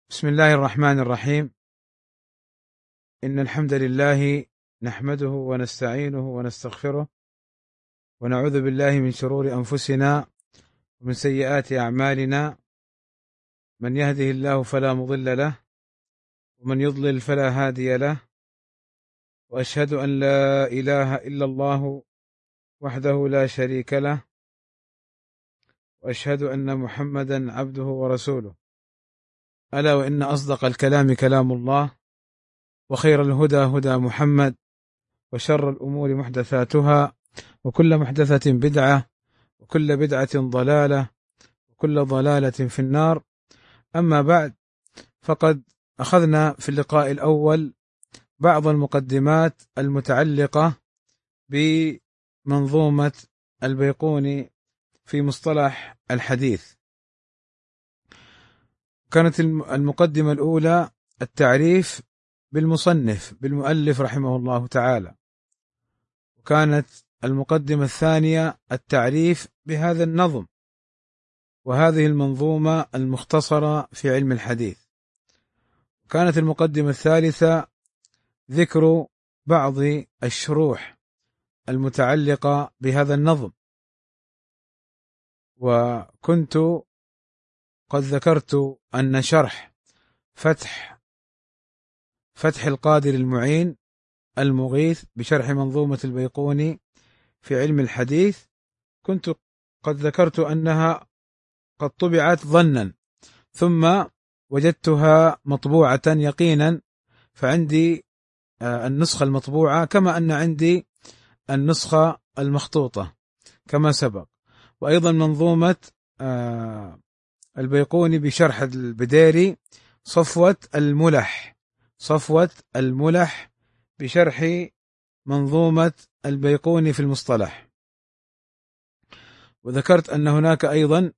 بسم الله الرحمن الرحيم. إن الحمد لله نحمده ونستعينه ونستغفره ونعوذ بالله من شرور أنفسنا ومن سيئات أعمالنا، من يهده الله فلا مضل له ومن يضلل فلا هادي له، وأشهد أن لا إله إلا الله وحده لا شريك له، وأشهد أن محمدا عبده ورسوله. ألا وإن أصدق الكلام كلام الله، وخير الهدى هدى محمد، وشر الأمور محدثاتها، وكل محدثة بدعة، وكل بدعة ضلالة، وكل ضلالة في النار. أما بعد، فقد أخذنا في اللقاء الأول بعض المقدمات المتعلقة بمنظومة البيقوني في مصطلح الحديث. كانت المقدمة الأولى التعريف بالمصنف بالمؤلف رحمه الله تعالى، وكانت المقدمة الثانية التعريف بهذا النظم وهذه المنظومة المختصرة في علم الحديث، وكانت المقدمة الثالثة ذكر بعض الشروح المتعلقة بهذا النظم، وكنت قد ذكرت أن شرح فتح القادر المعين المغيث بشرح منظومة البيقوني في علم الحديث، كنت قد ذكرت أنها قد طبعت ظنا ثم وجدتها مطبوعة يقينا، فعندي النسخة المطبوعة كما أن عندي النسخة المخطوطة كما سبق، وأيضا منظومة البيقوني بشرح البديري صفوة الملح بشرح منظومة البيقوني في المصطلح. وذكرت أن هناك أيضا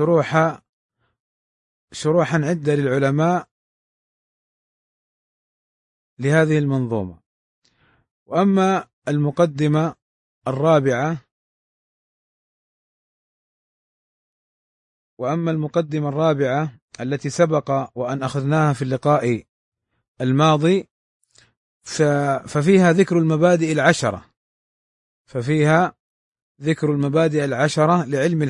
شروحا عدة للعلماء لهذه المنظومة. وأما المقدمة الرابعة التي سبق وأن أخذناها في اللقاء الماضي، ففيها ذكر المبادئ العشرة لعلم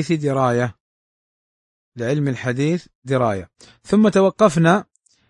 الحديث دراية. ثم توقفنا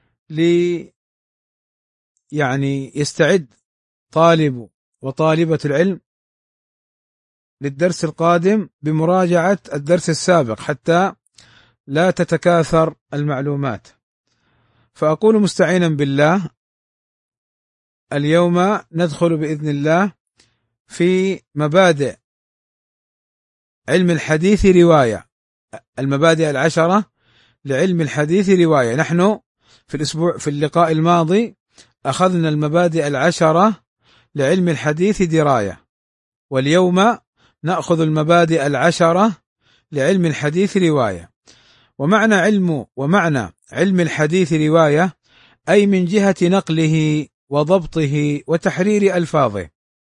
يستعد طالب وطالبة العلم للدرس القادم بمراجعة الدرس السابق حتى لا تتكاثر المعلومات. فأقول مستعينا بالله، اليوم ندخل بإذن الله في مبادئ علم الحديث رواية، المبادئ العشرة لعلم الحديث رواية. نحن في اللقاء الماضي أخذنا المبادئ العشرة لعلم الحديث دراية، واليوم نأخذ المبادئ العشرة لعلم الحديث رواية. ومعنى علم الحديث رواية أي من جهة نقله وضبطه وتحرير ألفاظه.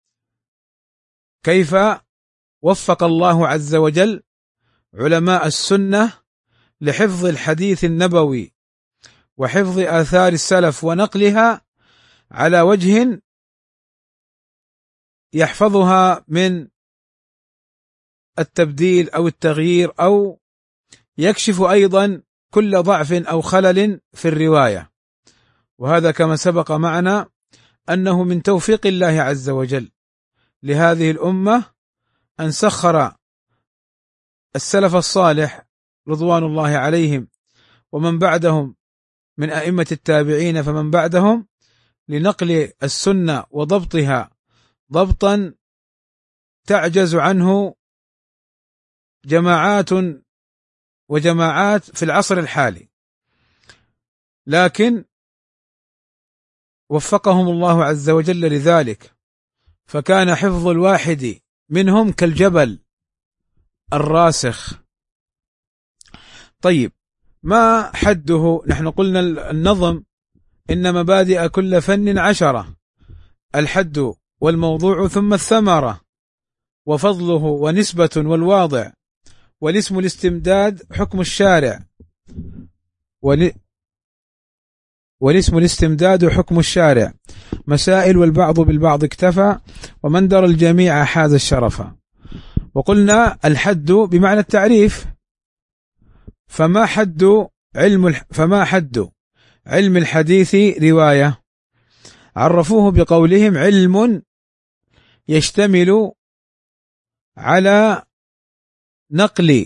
كيف وفق الله عز وجل علماء السنة لحفظ الحديث النبوي وحفظ آثار السلف ونقلها على وجه يحفظها من التبديل أو التغيير، أو يكشف أيضا كل ضعف أو خلل في الرواية. وهذا كما سبق معنا أنه من توفيق الله عز وجل لهذه الأمة أن سخر السلف الصالح رضوان الله عليهم ومن بعدهم من أئمة التابعين فمن بعدهم لنقل السنة وضبطها ضبطا تعجز عنه جماعات وجماعات في العصر الحالي، لكن وفقهم الله عز وجل لذلك، فكان حفظ الواحد منهم كالجبل الراسخ. طيب، ما حده؟ نحن قلنا النظم إن مبادئ كل فن 10، الحد والموضوع ثم الثمرة وفضله ونسبة والواضع والاسم الاستمداد حكم الشارع والاسم الاستمداد حكم الشارع، مسائل والبعض بالبعض اكتفى، ومن درى الجميع حاز الشرف. وقلنا الحد بمعنى التعريف، فما حد علم الحديث رواية؟ عرفوه بقولهم علم يشتمل على نقل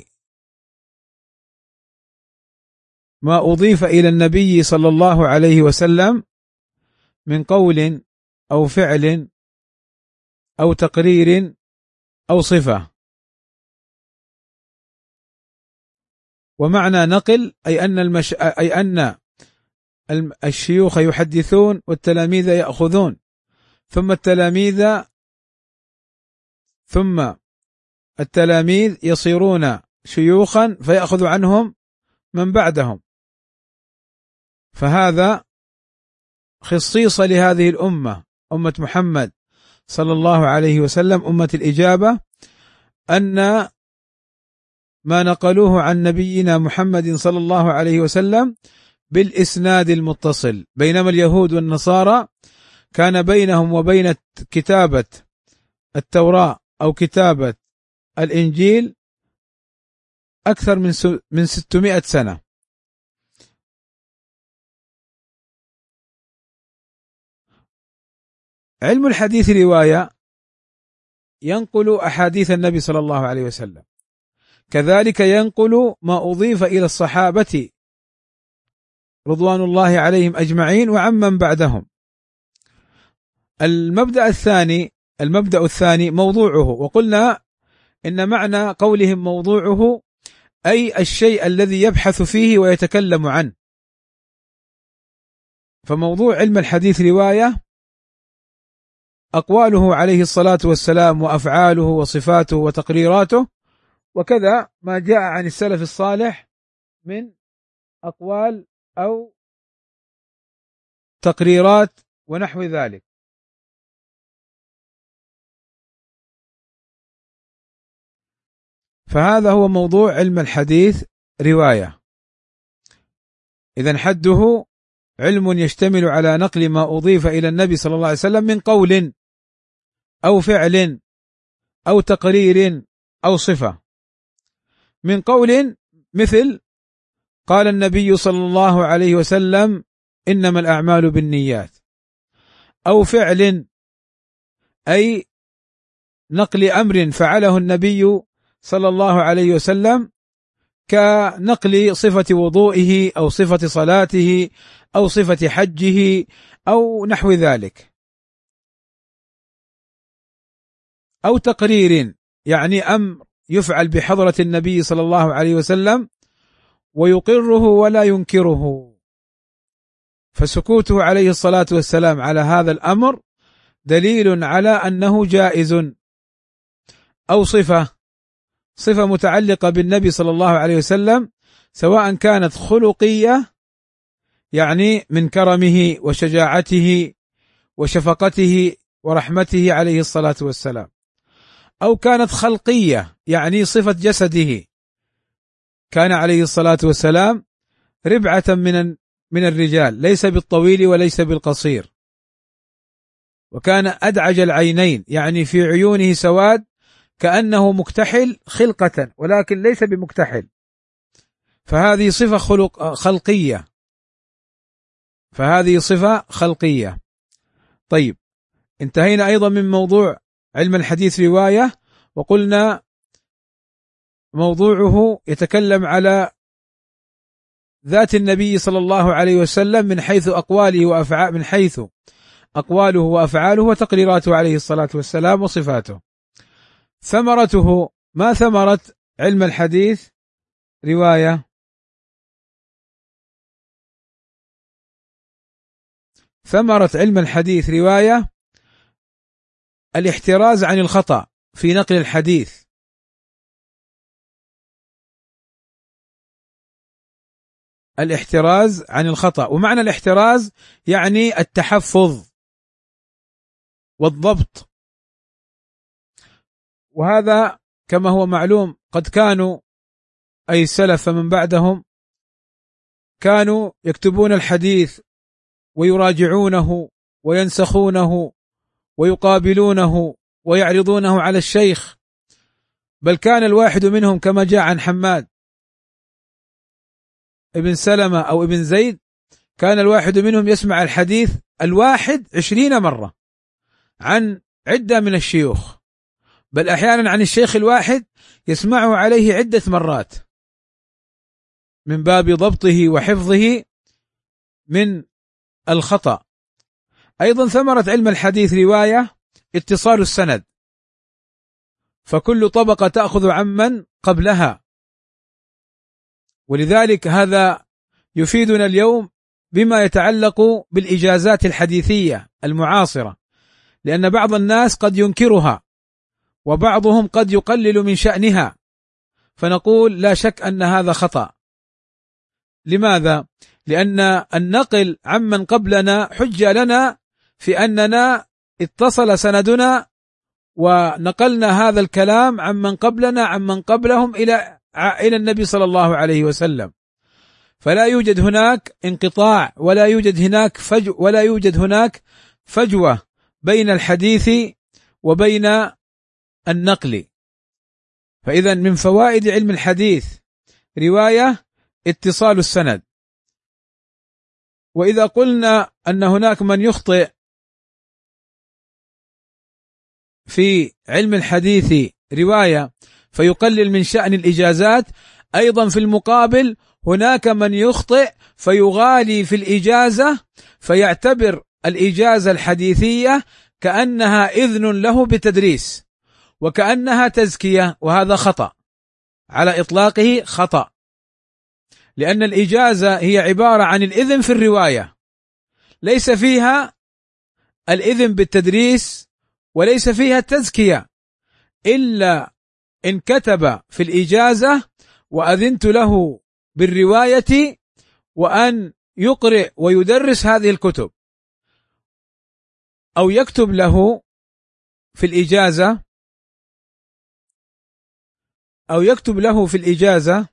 ما أضيف إلى النبي صلى الله عليه وسلم من قول أو فعل أو تقرير أو صفة. ومعنى نقل أي أن الشيوخ يحدثون والتلاميذ يأخذون، ثم التلاميذ يصيرون شيوخا فيأخذ عنهم من بعدهم. فهذا خصيصة لهذه الأمة، أمة محمد صلى الله عليه وسلم، أمة الإجابة، أن ما نقلوه عن نبينا محمد صلى الله عليه وسلم بالإسناد المتصل، بينما اليهود والنصارى كان بينهم وبين كتابة التوراة أو كتابة الإنجيل أكثر من 600 سنة. علم الحديث رواية ينقل أحاديث النبي صلى الله عليه وسلم، كذلك ينقل ما أضيف إلى الصحابة رضوان الله عليهم أجمعين وعمن بعدهم. المبدأ الثاني موضوعه، وقلنا إن معنى قولهم موضوعه أي الشيء الذي يبحث فيه ويتكلم عنه. فموضوع علم الحديث رواية أقواله عليه الصلاة والسلام وأفعاله وصفاته وتقريراته، وكذا ما جاء عن السلف الصالح من أقوال أو تقريرات ونحو ذلك. فهذا هو موضوع علم الحديث رواية. إذن حده علم يشتمل على نقل ما أضيف إلى النبي صلى الله عليه وسلم من قول أو فعل أو تقرير أو صفة. من قول مثل قال النبي صلى الله عليه وسلم إنما الأعمال بالنيات، أو فعل أي نقل أمر فعله النبي صلى الله عليه وسلم كنقل صفة وضوئه أو صفة صلاته أو صفة حجه أو نحو ذلك. أو تقرير يعني أمر يفعل بحضرة النبي صلى الله عليه وسلم ويقره ولا ينكره، فسكوته عليه الصلاة والسلام على هذا الأمر دليل على أنه جائز. أو صفة متعلقة بالنبي صلى الله عليه وسلم، سواء كانت خلقية يعني من كرمه وشجاعته وشفقته ورحمته عليه الصلاة والسلام، أو كانت خلقية يعني صفة جسده، كان عليه الصلاة والسلام ربعة من الرجال، ليس بالطويل وليس بالقصير، وكان أدعج العينين يعني في عيونه سواد كأنه مكتحل خلقة ولكن ليس بمكتحل، فهذه صفة خلقية. طيب، انتهينا أيضا من موضوع علم الحديث رواية، وقلنا موضوعه يتكلم على ذات النبي صلى الله عليه وسلم من حيث أقواله وأفعاله وتقريراته عليه الصلاة والسلام وصفاته. ثمرته، ما ثمرة علم الحديث رواية؟ ثمرة علم الحديث رواية الاحتراز عن الخطأ في نقل الحديث، الاحتراز عن الخطأ. ومعنى الاحتراز يعني التحفظ والضبط، وهذا كما هو معلوم قد كانوا أي السلف فمن بعدهم كانوا يكتبون الحديث ويراجعونه وينسخونه ويقابلونه ويعرضونه على الشيخ، بل كان الواحد منهم كما جاء عن حماد ابن سلمة أو ابن زيد، كان الواحد منهم يسمع الحديث الواحد 20 مرة عن عدة من الشيوخ، بل أحيانا عن الشيخ الواحد يسمعه عليه عدة مرات من باب ضبطه وحفظه من الخطأ. أيضا ثمرة علم الحديث رواية اتصال السند، فكل طبقة تأخذ عمن قبلها، ولذلك هذا يفيدنا اليوم بما يتعلق بالإجازات الحديثية المعاصرة، لأن بعض الناس قد ينكرها وبعضهم قد يقلل من شأنها، فنقول لا شك أن هذا خطأ. لماذا؟ لأن النقل عمن قبلنا حجة لنا في أننا اتصل سندنا ونقلنا هذا الكلام عمن قبلنا عمن قبلهم إلى النبي صلى الله عليه وسلم، فلا يوجد هناك انقطاع ولا يوجد هناك فجوة بين الحديث وبين النقل. فإذا من فوائد علم الحديث رواية اتصال السند. وإذا قلنا أن هناك من يخطئ في علم الحديث رواية فيقلل من شأن الإجازات، أيضا في المقابل هناك من يخطئ فيغالي في الإجازة فيعتبر الإجازة الحديثية كأنها إذن له بتدريس وكأنها تزكية، وهذا خطأ على إطلاقه، خطأ، لأن الإجازة هي عبارة عن الإذن في الرواية، ليس فيها الإذن بالتدريس وليس فيها التزكية، إلا إن كتب في الإجازة وأذنت له بالرواية وأن يقرئ ويدرس هذه الكتب، أو يكتب له في الإجازة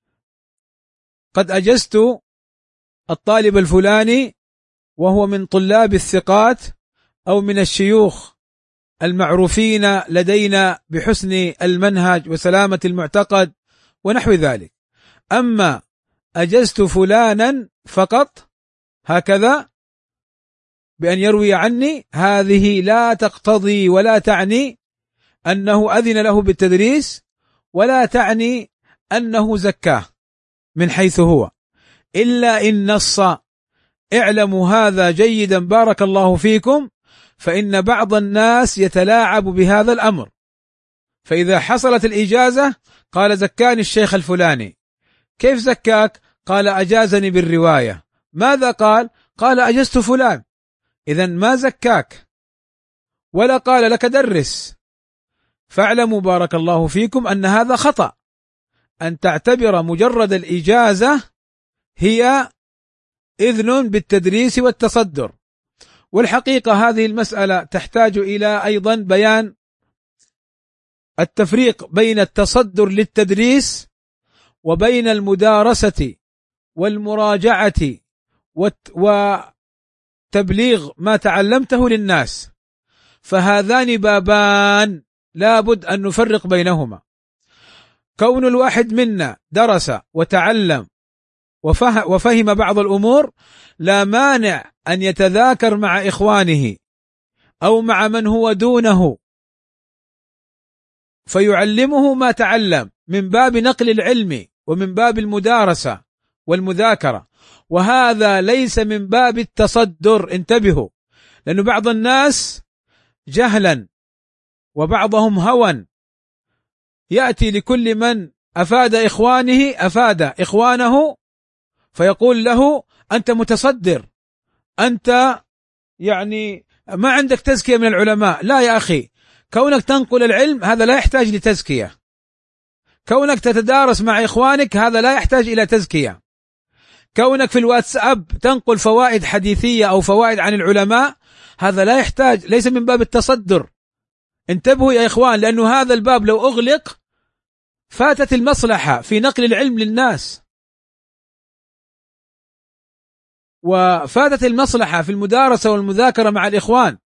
قد أجزت الطالب الفلاني وهو من طلاب الثقات أو من الشيوخ المعروفين لدينا بحسن المنهج وسلامة المعتقد ونحو ذلك، أما أجزت فلانا فقط هكذا بأن يروي عني، هذه لا تقتضي ولا تعني أنه أذن له بالتدريس ولا تعني أنه زكاه من حيث هو، إلا إن نص. اعلموا هذا جيدا بارك الله فيكم، فإن بعض الناس يتلاعب بهذا الأمر، فإذا حصلت الإجازة قال زكاني الشيخ الفلاني. كيف زكاك؟ قال أجازني بالرواية. ماذا قال؟ قال أجزت فلان. إذن ما زكاك ولا قال لك درس. فاعلموا بارك الله فيكم أن هذا خطأ، أن تعتبر مجرد الإجازة هي إذن بالتدريس والتصدر. والحقيقة هذه المسألة تحتاج إلى أيضا بيان التفريق بين التصدر للتدريس وبين المدارسة والمراجعة وتبليغ ما تعلمته للناس، فهذان بابان لا بد أن نفرق بينهما. كون الواحد منا درس وتعلم وفهم بعض الأمور لا مانع أن يتذاكر مع إخوانه أو مع من هو دونه فيعلمه ما تعلم من باب نقل العلم ومن باب المدارسة والمذاكرة، وهذا ليس من باب التصدر. انتبهوا، لأن بعض الناس جهلا وبعضهم هوى يأتي لكل من أفاد إخوانه فيقول له أنت متصدر، أنت يعني ما عندك تزكية من العلماء. لا يا أخي، كونك تنقل العلم هذا لا يحتاج لتزكية، كونك تتدارس مع إخوانك هذا لا يحتاج إلى تزكية، كونك في الواتساب تنقل فوائد حديثية أو فوائد عن العلماء هذا لا يحتاج، ليس من باب التصدر. انتبهوا يا إخوان، لأنه هذا الباب لو أغلق فاتت المصلحة في نقل العلم للناس. وفاتت المصلحة في المدارسة والمذاكرة مع الإخوان،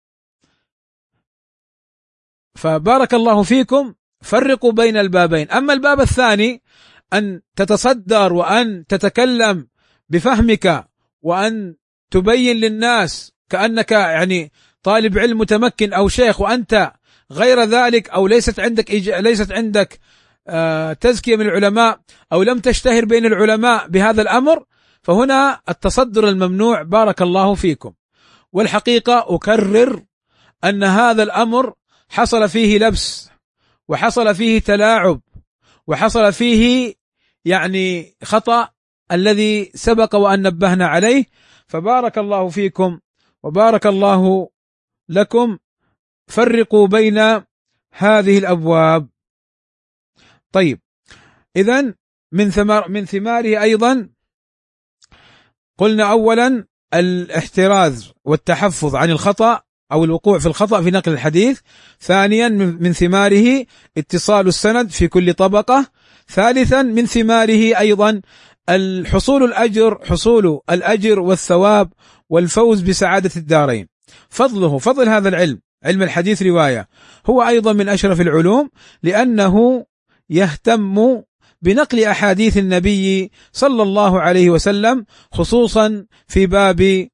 فبارك الله فيكم فرقوا بين البابين. أما الباب الثاني أن تتصدر وأن تتكلم بفهمك وأن تبين للناس كأنك يعني طالب علم متمكن أو شيخ، وأنت غير ذلك، أو ليست عندك تزكية من العلماء، أو لم تشتهر بين العلماء بهذا الأمر، فهنا التصدر الممنوع بارك الله فيكم. والحقيقة أكرر أن هذا الأمر حصل فيه لبس، وحصل فيه تلاعب، وحصل فيه يعني خطأ الذي سبق وأن نبهنا عليه، فبارك الله فيكم وبارك الله لكم، فرقوا بين هذه الأبواب. طيب، إذن من ثماره أيضا قلنا أولا الاحتراز والتحفظ عن الخطأ أو الوقوع في الخطأ في نقل الحديث. ثانيا من ثماره اتصال السند في كل طبقة. ثالثا من ثماره أيضا حصول الأجر والثواب والفوز بسعادة الدارين. فضل هذا العلم، علم الحديث رواية، هو أيضا من أشرف العلوم، لأنه يهتم بنقل أحاديث النبي صلى الله عليه وسلم، خصوصا في باب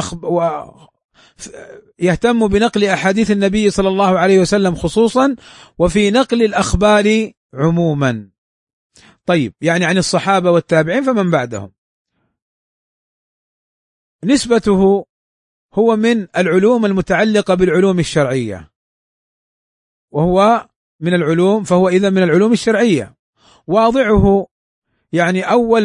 يهتم بنقل أحاديث النبي صلى الله عليه وسلم خصوصا، وفي نقل الأخبار عموما. طيب، يعني عن الصحابة والتابعين فمن بعدهم. نسبته هو من العلوم المتعلقة بالعلوم الشرعية، وهو من العلوم، فهو إذا من العلوم الشرعية. واضعه يعني أول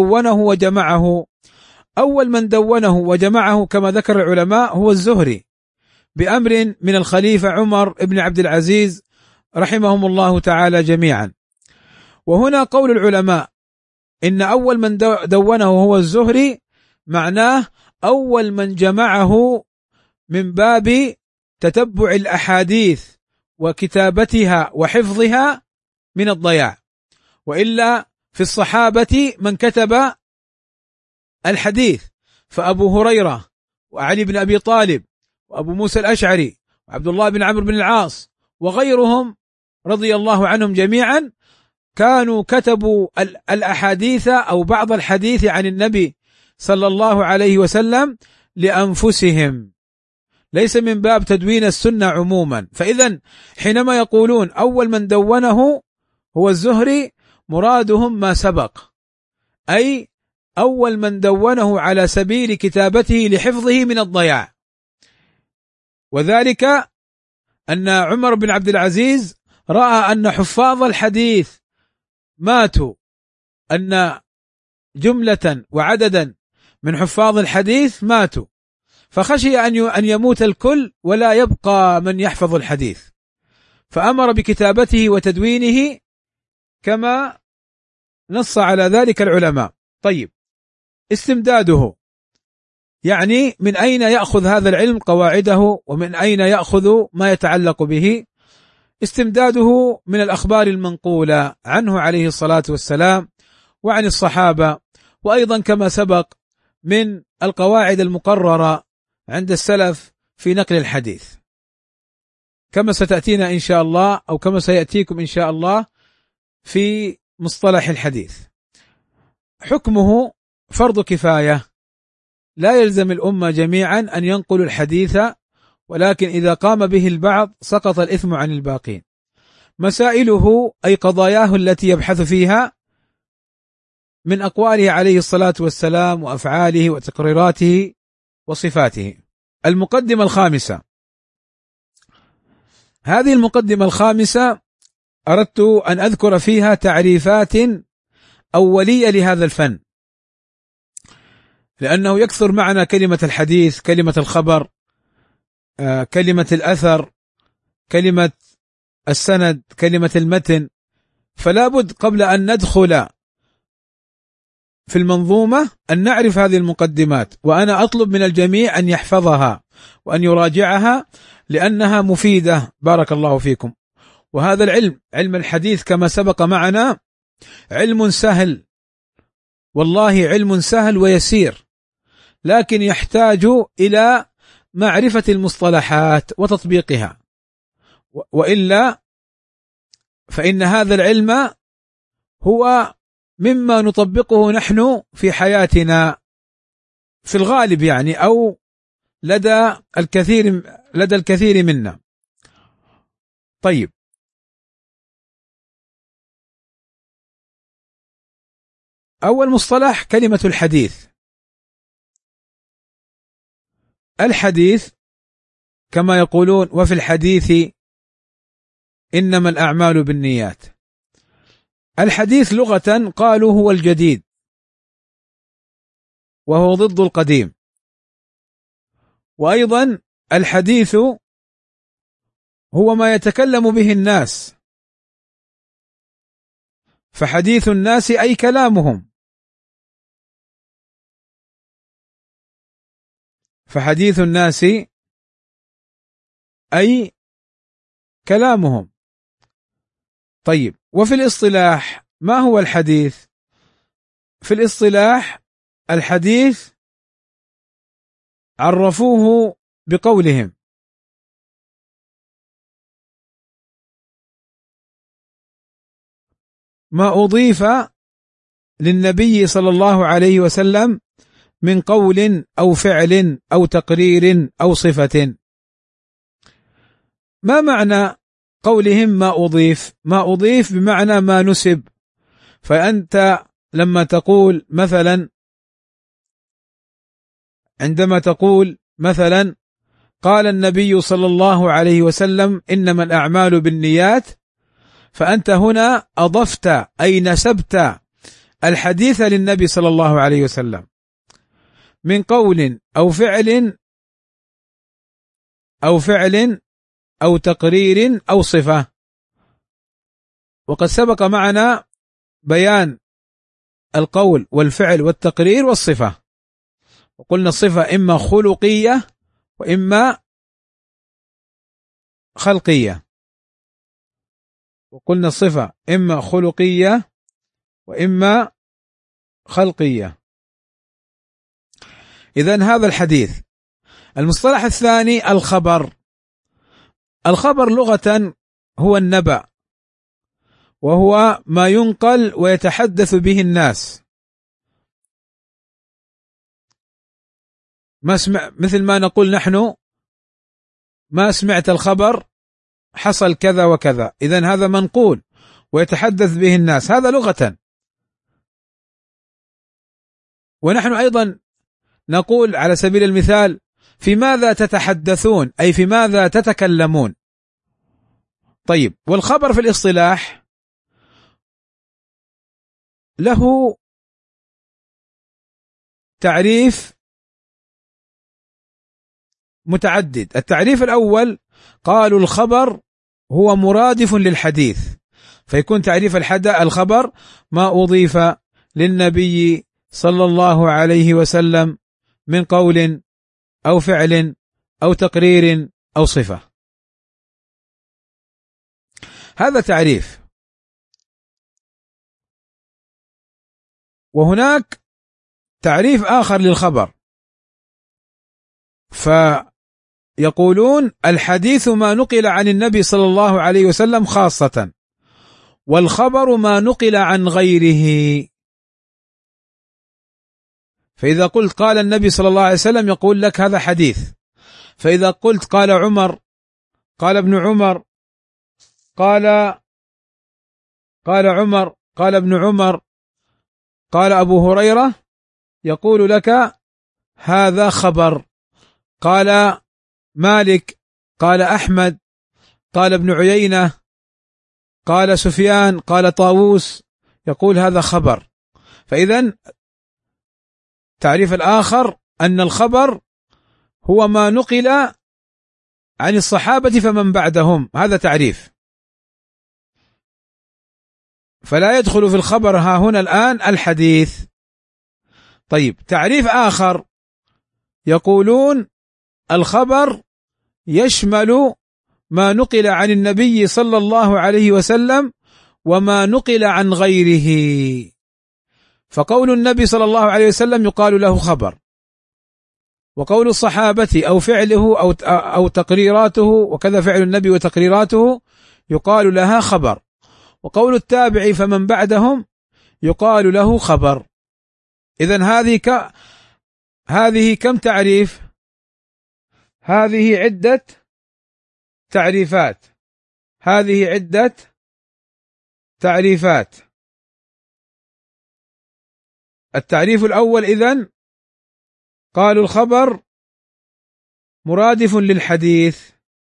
من دونه وجمعه كما ذكر العلماء هو الزهري، بأمر من الخليفة عمر بن عبد العزيز رحمهم الله تعالى جميعا. وهنا قول العلماء إن أول من دونه هو الزهري، معناه أول من جمعه من باب تتبع الأحاديث وكتابتها وحفظها من الضياع. وإلا في الصحابة من كتب الحديث، فأبو هريرة وعلي بن أبي طالب وأبو موسى الأشعري وعبد الله بن عمرو بن العاص وغيرهم رضي الله عنهم جميعا كانوا كتبوا الأحاديث أو بعض الحديث عن النبي صلى الله عليه وسلم لأنفسهم، ليس من باب تدوين السنة عموما. فإذا حينما يقولون أول من دونه هو الزهري، مرادهم ما سبق، أي أول من دونه على سبيل كتابته لحفظه من الضياع. وذلك أن عمر بن عبد العزيز رأى أن حفاظ الحديث ماتوا، أن جملة وعددا من حفاظ الحديث ماتوا، فخشي أن يموت الكل ولا يبقى من يحفظ الحديث، فأمر بكتابته وتدوينه كما نص على ذلك العلماء. طيب، استمداده يعني من أين يأخذ هذا العلم قواعده، ومن أين يأخذ ما يتعلق به؟ استمداده من الأخبار المنقولة عنه عليه الصلاة والسلام وعن الصحابة، وأيضا كما سبق من القواعد المقررة عند السلف في نقل الحديث، كما ستأتينا إن شاء الله، أو كما سيأتيكم إن شاء الله في مصطلح الحديث. حكمه فرض كفاية، لا يلزم الأمة جميعا أن ينقلوا الحديث، ولكن إذا قام به البعض سقط الإثم عن الباقين. مسائله أي قضاياه التي يبحث فيها من أقواله عليه الصلاة والسلام وأفعاله وتقريراته وصفاته. المقدمة الخامسة، هذه المقدمة الخامسة أردت أن أذكر فيها تعريفات أولية لهذا الفن، لأنه يكثر معنا كلمة الحديث، كلمة الخبر، كلمة الأثر، كلمة السند، كلمة المتن، فلا بد قبل أن ندخل في المنظومة أن نعرف هذه المقدمات، وأنا أطلب من الجميع أن يحفظها وأن يراجعها لأنها مفيدة بارك الله فيكم. وهذا العلم، علم الحديث كما سبق معنا، علم سهل، والله علم سهل ويسير، لكن يحتاج إلى معرفة المصطلحات وتطبيقها، وإلا فإن هذا العلم هو مما نطبقه نحن في حياتنا في الغالب يعني، أو لدى الكثير منا. طيب، أول مصطلح كلمة الحديث. الحديث كما يقولون وفي الحديث إنما الأعمال بالنيات. الحديث لغة قالوا هو الجديد، وهو ضد القديم. وأيضا الحديث هو ما يتكلم به الناس، فحديث الناس أي كلامهم، فحديث الناس أي كلامهم. طيب، وفي الاصطلاح ما هو الحديث؟ في الاصطلاح الحديث عرفوه بقولهم: ما أضيف للنبي صلى الله عليه وسلم من قول أو فعل أو تقرير أو صفة. ما معنى قولهم ما أضيف؟ ما أضيف بمعنى ما نسب. فأنت لما تقول مثلا، عندما تقول مثلا قال النبي صلى الله عليه وسلم إنما الأعمال بالنيات، فأنت هنا أضفت أي نسبت الحديث للنبي صلى الله عليه وسلم من قول أو فعل أو تقرير أو صفة. وقد سبق معنا بيان القول والفعل والتقرير والصفة، وقلنا الصفة إما خلقية وإما خلقية، وقلنا الصفة إما خلقية وإما خلقية. إذن هذا الحديث. المصطلح الثاني الخبر. الخبر لغة هو النبأ، وهو ما ينقل ويتحدث به الناس. مثل ما نقول نحن: ما سمعت الخبر حصل كذا وكذا. إذن هذا منقول ويتحدث به الناس، هذا لغة. ونحن أيضا نقول على سبيل المثال: في ماذا تتحدثون؟ أي في ماذا تتكلمون. طيب، والخبر في الاصطلاح له تعريف متعدد. التعريف الأول قالوا الخبر هو مرادف للحديث، فيكون تعريف الخبر ما أضيف للنبي صلى الله عليه وسلم من قول أو فعل أو تقرير أو صفة. هذا تعريف. وهناك تعريف آخر للخبر، فيقولون الحديث ما نقل عن النبي صلى الله عليه وسلم خاصة، والخبر ما نقل عن غيره. فإذا قلت قال النبي صلى الله عليه وسلم يقول لك هذا حديث. فإذا قلت قال عمر، قال ابن عمر، قال عمر، قال ابن عمر، قال أبو هريرة، يقول لك هذا خبر. قال مالك، قال أحمد، قال ابن عيينة، قال سفيان، قال طاووس، يقول هذا خبر. فإذن تعريف الآخر أن الخبر هو ما نقل عن الصحابة فمن بعدهم، هذا تعريف. فلا يدخل في الخبر ها هنا الآن الحديث. طيب، تعريف آخر يقولون الخبر يشمل ما نقل عن النبي صلى الله عليه وسلم وما نقل عن غيره. فقول النبي صلى الله عليه وسلم يقال له خبر، وقول الصحابة أو فعله أو تقريراته، وكذا فعل النبي وتقريراته يقال لها خبر. وقول التابع فمن بعدهم يقال له خبر. إذن هذه كم تعريف؟ هذه عدة تعريفات. هذه عدة تعريفات. التعريف الأول إذن قالوا الخبر مرادف للحديث.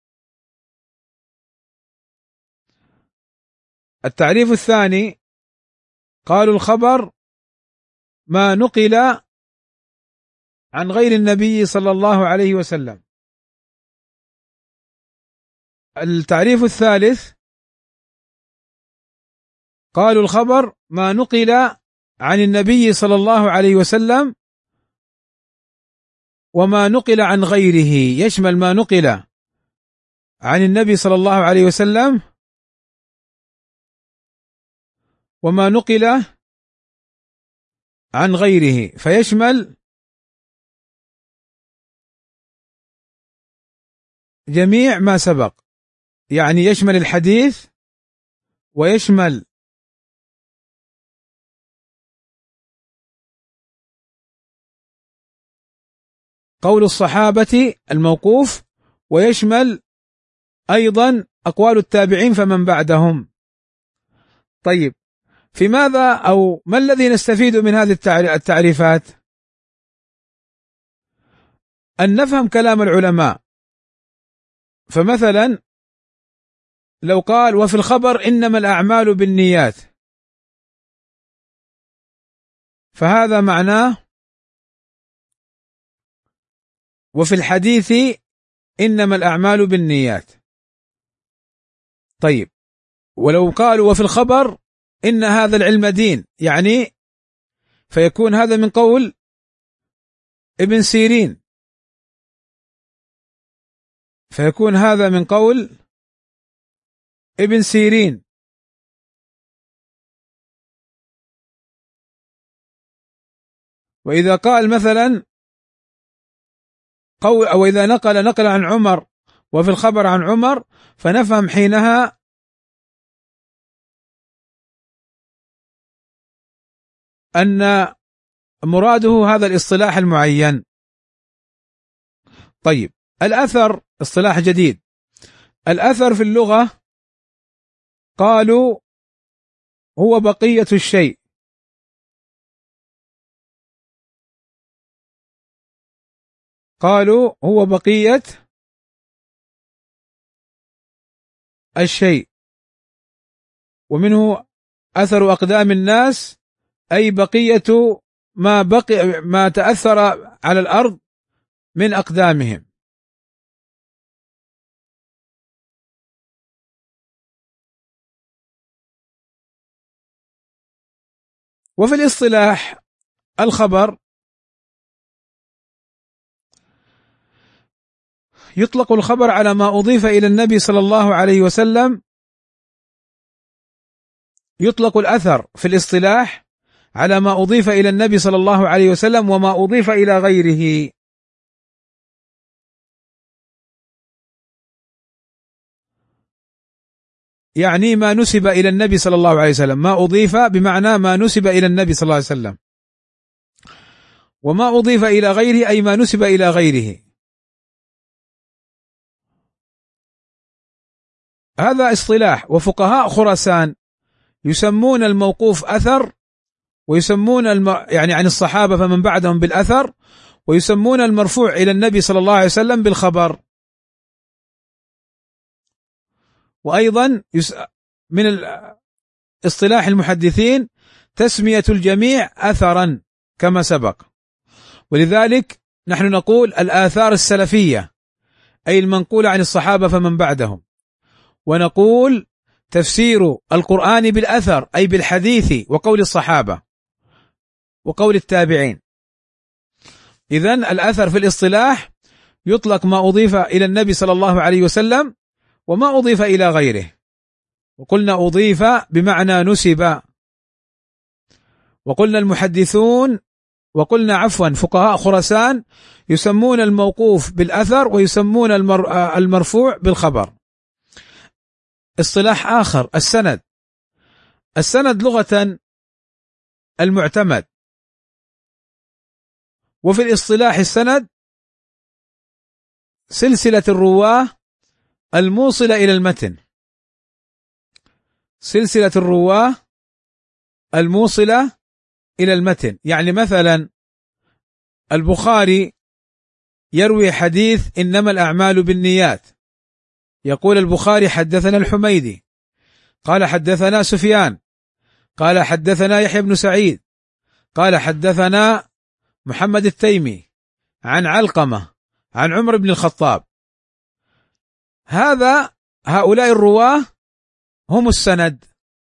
التعريف الثاني قالوا الخبر ما نقل عن غير النبي صلى الله عليه وسلم. التعريف الثالث قالوا الخبر ما نقل عن النبي صلى الله عليه وسلم وما نقل عن غيره، يشمل ما نقل عن النبي صلى الله عليه وسلم وما نقل عن غيره، فيشمل جميع ما سبق، يعني يشمل الحديث ويشمل قول الصحابة الموقوف، ويشمل أيضا أقوال التابعين فمن بعدهم. طيب، في ماذا أو ما الذي نستفيد من هذه التعريفات؟ أن نفهم كلام العلماء. فمثلا لو قال وفي الخبر إنما الأعمال بالنيات، فهذا معناه وفي الحديث إنما الأعمال بالنيات. طيب، ولو قالوا وفي الخبر إن هذا العلم دين، يعني فيكون هذا من قول ابن سيرين، فيكون هذا من قول ابن سيرين. وإذا قال مثلا قول أو إذا نقل عن عمر وفي الخبر عن عمر، فنفهم حينها أن مراده هذا الاصطلاح المعين. طيب، الأثر اصطلاح جديد. الأثر في اللغة قالوا هو بقية الشيء. قالوا هو بقية الشيء، ومنه أثر أقدام الناس، أي بقية ما تأثر على الأرض من أقدامهم. وفي الاصطلاح الخبر يطلق الخبر على ما أضيف إلى النبي صلى الله عليه وسلم. يطلق الأثر في الاصطلاح على ما أضيف إلى النبي صلى الله عليه وسلم وما أضيف إلى غيره. يعني ما نسب إلى النبي صلى الله عليه وسلم، ما أضيف بمعنى ما نسب إلى النبي صلى الله عليه وسلم، وما أضيف إلى غيره أي ما نسب إلى غيره. هذا اصطلاح. وفقهاء خراسان يسمون الموقوف أثر، ويسمون يعني عن الصحابة فمن بعدهم بالأثر، ويسمون المرفوع إلى النبي صلى الله عليه وسلم بالخبر. وأيضا من اصطلاح المحدثين تسمية الجميع أثرا كما سبق. ولذلك نحن نقول الآثار السلفية أي المنقولة عن الصحابة فمن بعدهم، ونقول تفسير القرآن بالأثر أي بالحديث وقول الصحابة وقول التابعين. إذن الأثر في الاصطلاح يطلق ما أضيف إلى النبي صلى الله عليه وسلم وما أضيف إلى غيره. وقلنا أضيف بمعنى نسب. وقلنا المحدثون وقلنا عفوا فقهاء خراسان يسمون الموقوف بالأثر ويسمون المرفوع بالخبر. اصطلاح آخر السند. السند لغة المعتمد، وفي الاصطلاح السند سلسلة الرواه الموصلة إلى المتن، سلسلة الرواه الموصلة إلى المتن. يعني مثلا البخاري يروي حديث إنما الأعمال بالنيات، يقول البخاري حدثنا الحميدي قال حدثنا سفيان قال حدثنا يحيى بن سعيد قال حدثنا محمد التيمي عن علقمة عن عمر بن الخطاب. هؤلاء الرواه هم السند،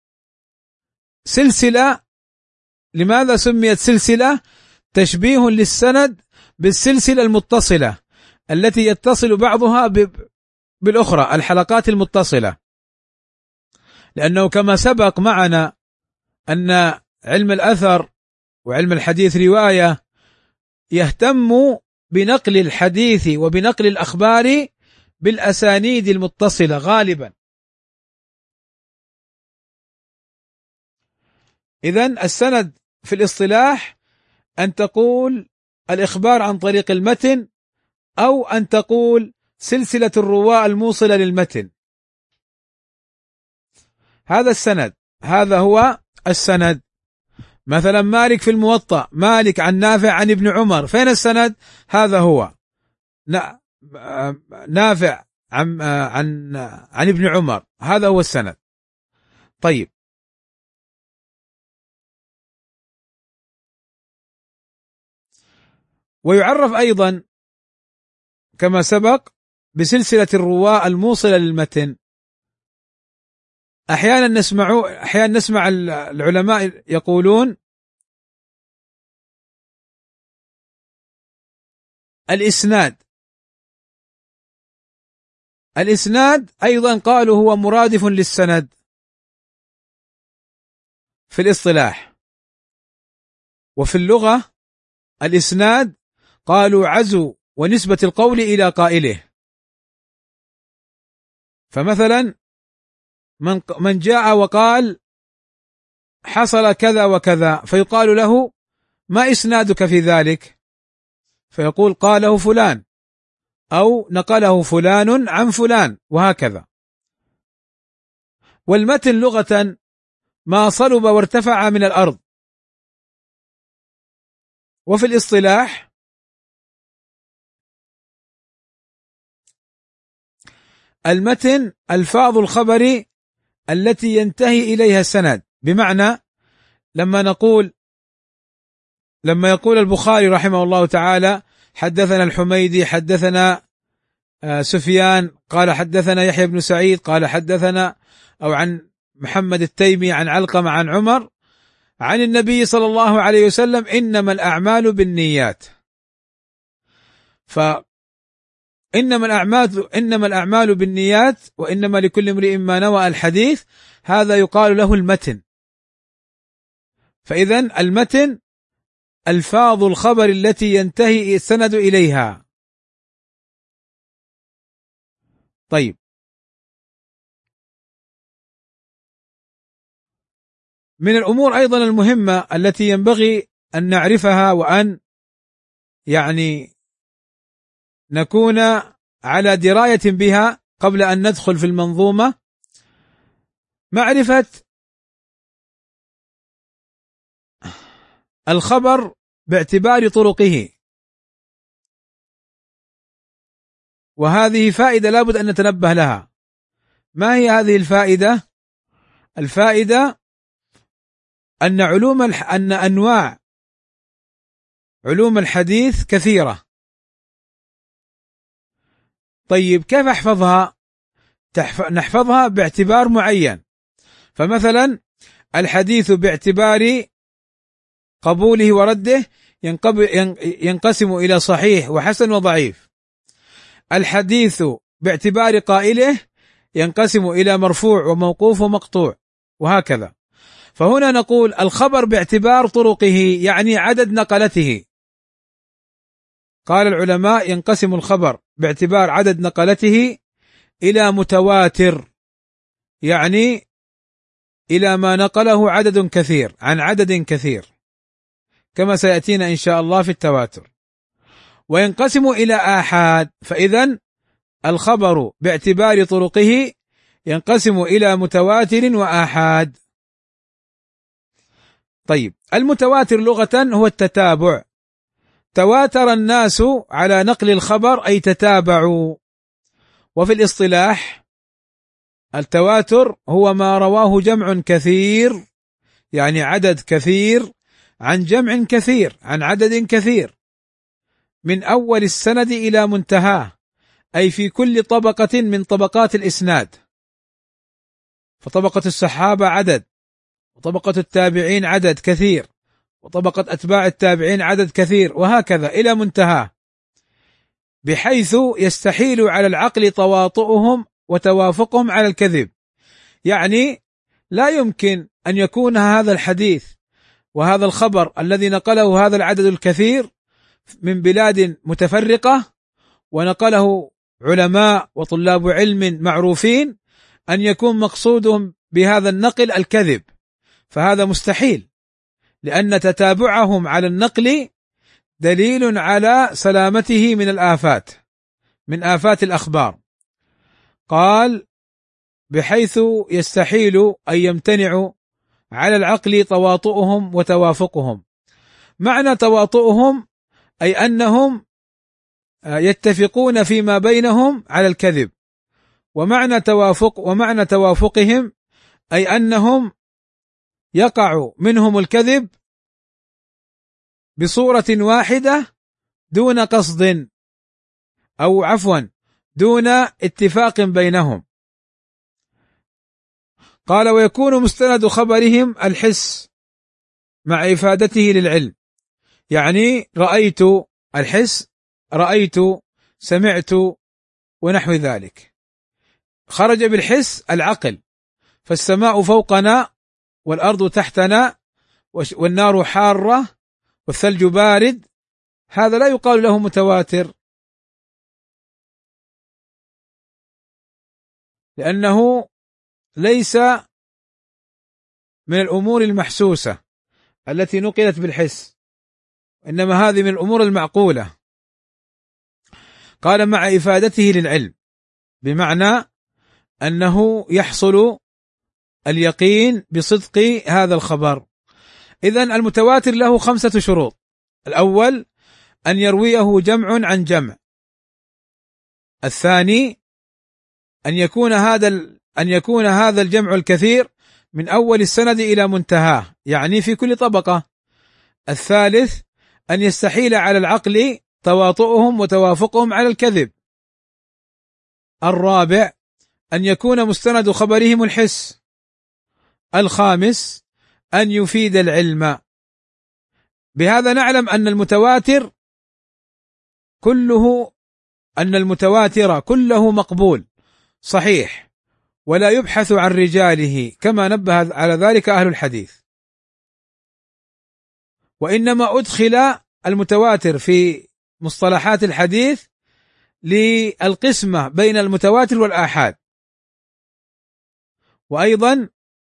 سلسلة. لماذا سميت سلسلة؟ تشبيه للسند بالسلسلة المتصلة التي يتصل بعضها بالأخرى، الحلقات المتصلة. لأنه كما سبق معنا أن علم الأثر وعلم الحديث رواية يهتم بنقل الحديث وبنقل الأخبار بالأسانيد المتصلة غالبا. إذن السند في الاصطلاح أن تقول الإخبار عن طريق المتن، أو أن تقول سلسلة الرواة الموصلة للمتن. هذا السند، هذا هو السند. مثلا مالك في الموطأ، مالك عن نافع عن ابن عمر، فين السند؟ هذا هو نافع عن ابن عمر، هذا هو السند. طيب، ويعرف أيضا كما سبق بسلسلة الرواة الموصلة للمتن. أحيانا نسمع العلماء يقولون الإسناد أيضا قالوا هو مرادف للسند في الاصطلاح. وفي اللغة الإسناد قالوا عزو ونسبة القول إلى قائله. فمثلا من جاء وقال حصل كذا وكذا، فيقال له ما إسنادك في ذلك؟ فيقول قاله فلان، أو نقله فلان عن فلان، وهكذا. والمتن لغة ما صلب وارتفع من الأرض. وفي الاصطلاح المتن ألفاظ الخبر التي ينتهي إليها السند. بمعنى لما يقول البخاري رحمه الله تعالى حدثنا الحميدي حدثنا سفيان قال حدثنا يحيى بن سعيد قال حدثنا، أو عن محمد التيمي عن علقمة عن عمر عن النبي صلى الله عليه وسلم إنما الأعمال بالنيات. إنما الأعمال بالنيات وإنما لكل امرئ ما نوى الحديث، هذا يقال له المتن. فإذن المتن ألفاظ الخبر التي ينتهي السند إليها. طيب، من الأمور أيضا المهمة التي ينبغي أن نعرفها وأن نكون على دراية بها قبل أن ندخل في المنظومة، معرفة الخبر باعتبار طرقه. وهذه فائدة لابد أن نتنبه لها. ما هي هذه الفائدة؟ الفائدة أن أنواع علوم الحديث كثيرة. طيب، كيف أحفظها؟ نحفظها باعتبار معين. فمثلا الحديث باعتبار قبوله ورده ينقسم إلى صحيح وحسن وضعيف. الحديث باعتبار قائله ينقسم إلى مرفوع وموقوف ومقطوع، وهكذا. فهنا نقول الخبر باعتبار طرقه، يعني عدد نقلته. قال العلماء ينقسم الخبر باعتبار عدد نقلته إلى متواتر، يعني إلى ما نقله عدد كثير عن عدد كثير، كما سيأتينا إن شاء الله في التواتر. وينقسم إلى آحاد، فإذن الخبر باعتبار طرقه ينقسم إلى متواتر وآحاد. طيب، المتواتر لغة هو التتابع، تواتر الناس على نقل الخبر أي تتابعوا. وفي الاصطلاح التواتر هو ما رواه جمع كثير، يعني عدد كثير عن جمع كثير عن عدد كثير، من أول السند إلى منتهاه، أي في كل طبقة من طبقات الإسناد. فطبقة الصحابة عدد، وطبقة التابعين عدد كثير، وطبقة أتباع التابعين عدد كثير، وهكذا إلى منتهاه، بحيث يستحيل على العقل تواطؤهم وتوافقهم على الكذب. يعني لا يمكن أن يكون هذا الحديث وهذا الخبر الذي نقله هذا العدد الكثير من بلاد متفرقة ونقله علماء وطلاب علم معروفين أن يكون مقصودهم بهذا النقل الكذب، فهذا مستحيل، لأن تتابعهم على النقل دليل على سلامته من الآفات، من آفات الأخبار. قال بحيث يستحيل أن يمتنع على العقل تواطؤهم وتوافقهم. معنى تواطؤهم أي أنهم يتفقون فيما بينهم على الكذب، ومعنى توافقهم أي أنهم يقع منهم الكذب بصورة واحدة دون قصد، أو عفوا دون اتفاق بينهم. قال ويكون مستند خبرهم الحس مع إفادته للعلم، يعني رأيت، الحس رأيت، سمعت، ونحو ذلك. خرج بالحس العقل، فالسماء فوقنا والأرض تحتنا والنار حارة والثلج بارد، هذا لا يقال له متواتر، لأنه ليس من الأمور المحسوسة التي نقلت بالحس، إنما هذه من الأمور المعقولة. قال مع إفادته للعلم، بمعنى أنه يحصل اليقين بصدق هذا الخبر. إذن المتواتر له 5 شروط: الأول أن يرويه جمع عن جمع، الثاني أن يكون هذا الجمع الكثير من أول السند إلى منتهاه، يعني في كل طبقة، الثالث أن يستحيل على العقل تواطؤهم وتوافقهم على الكذب، الرابع أن يكون مستند خبرهم الحس، الخامس أن يفيد العلم. بهذا نعلم أن المتواتر كله مقبول صحيح، ولا يبحث عن رجاله كما نبه على ذلك أهل الحديث، وإنما أدخل المتواتر في مصطلحات الحديث للقسمة بين المتواتر والآحاد، وأيضا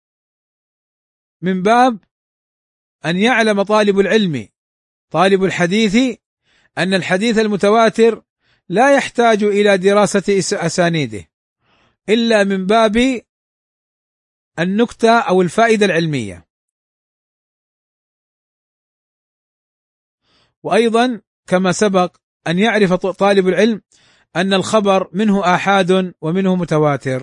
من باب أن يعلم طالب العلم طالب الحديث أن الحديث المتواتر لا يحتاج إلى دراسة أسانيده إلا من باب النكتة أو الفائدة العلمية. وأيضا كما سبق أن يعرف طالب العلم أن الخبر منه آحاد ومنه متواتر.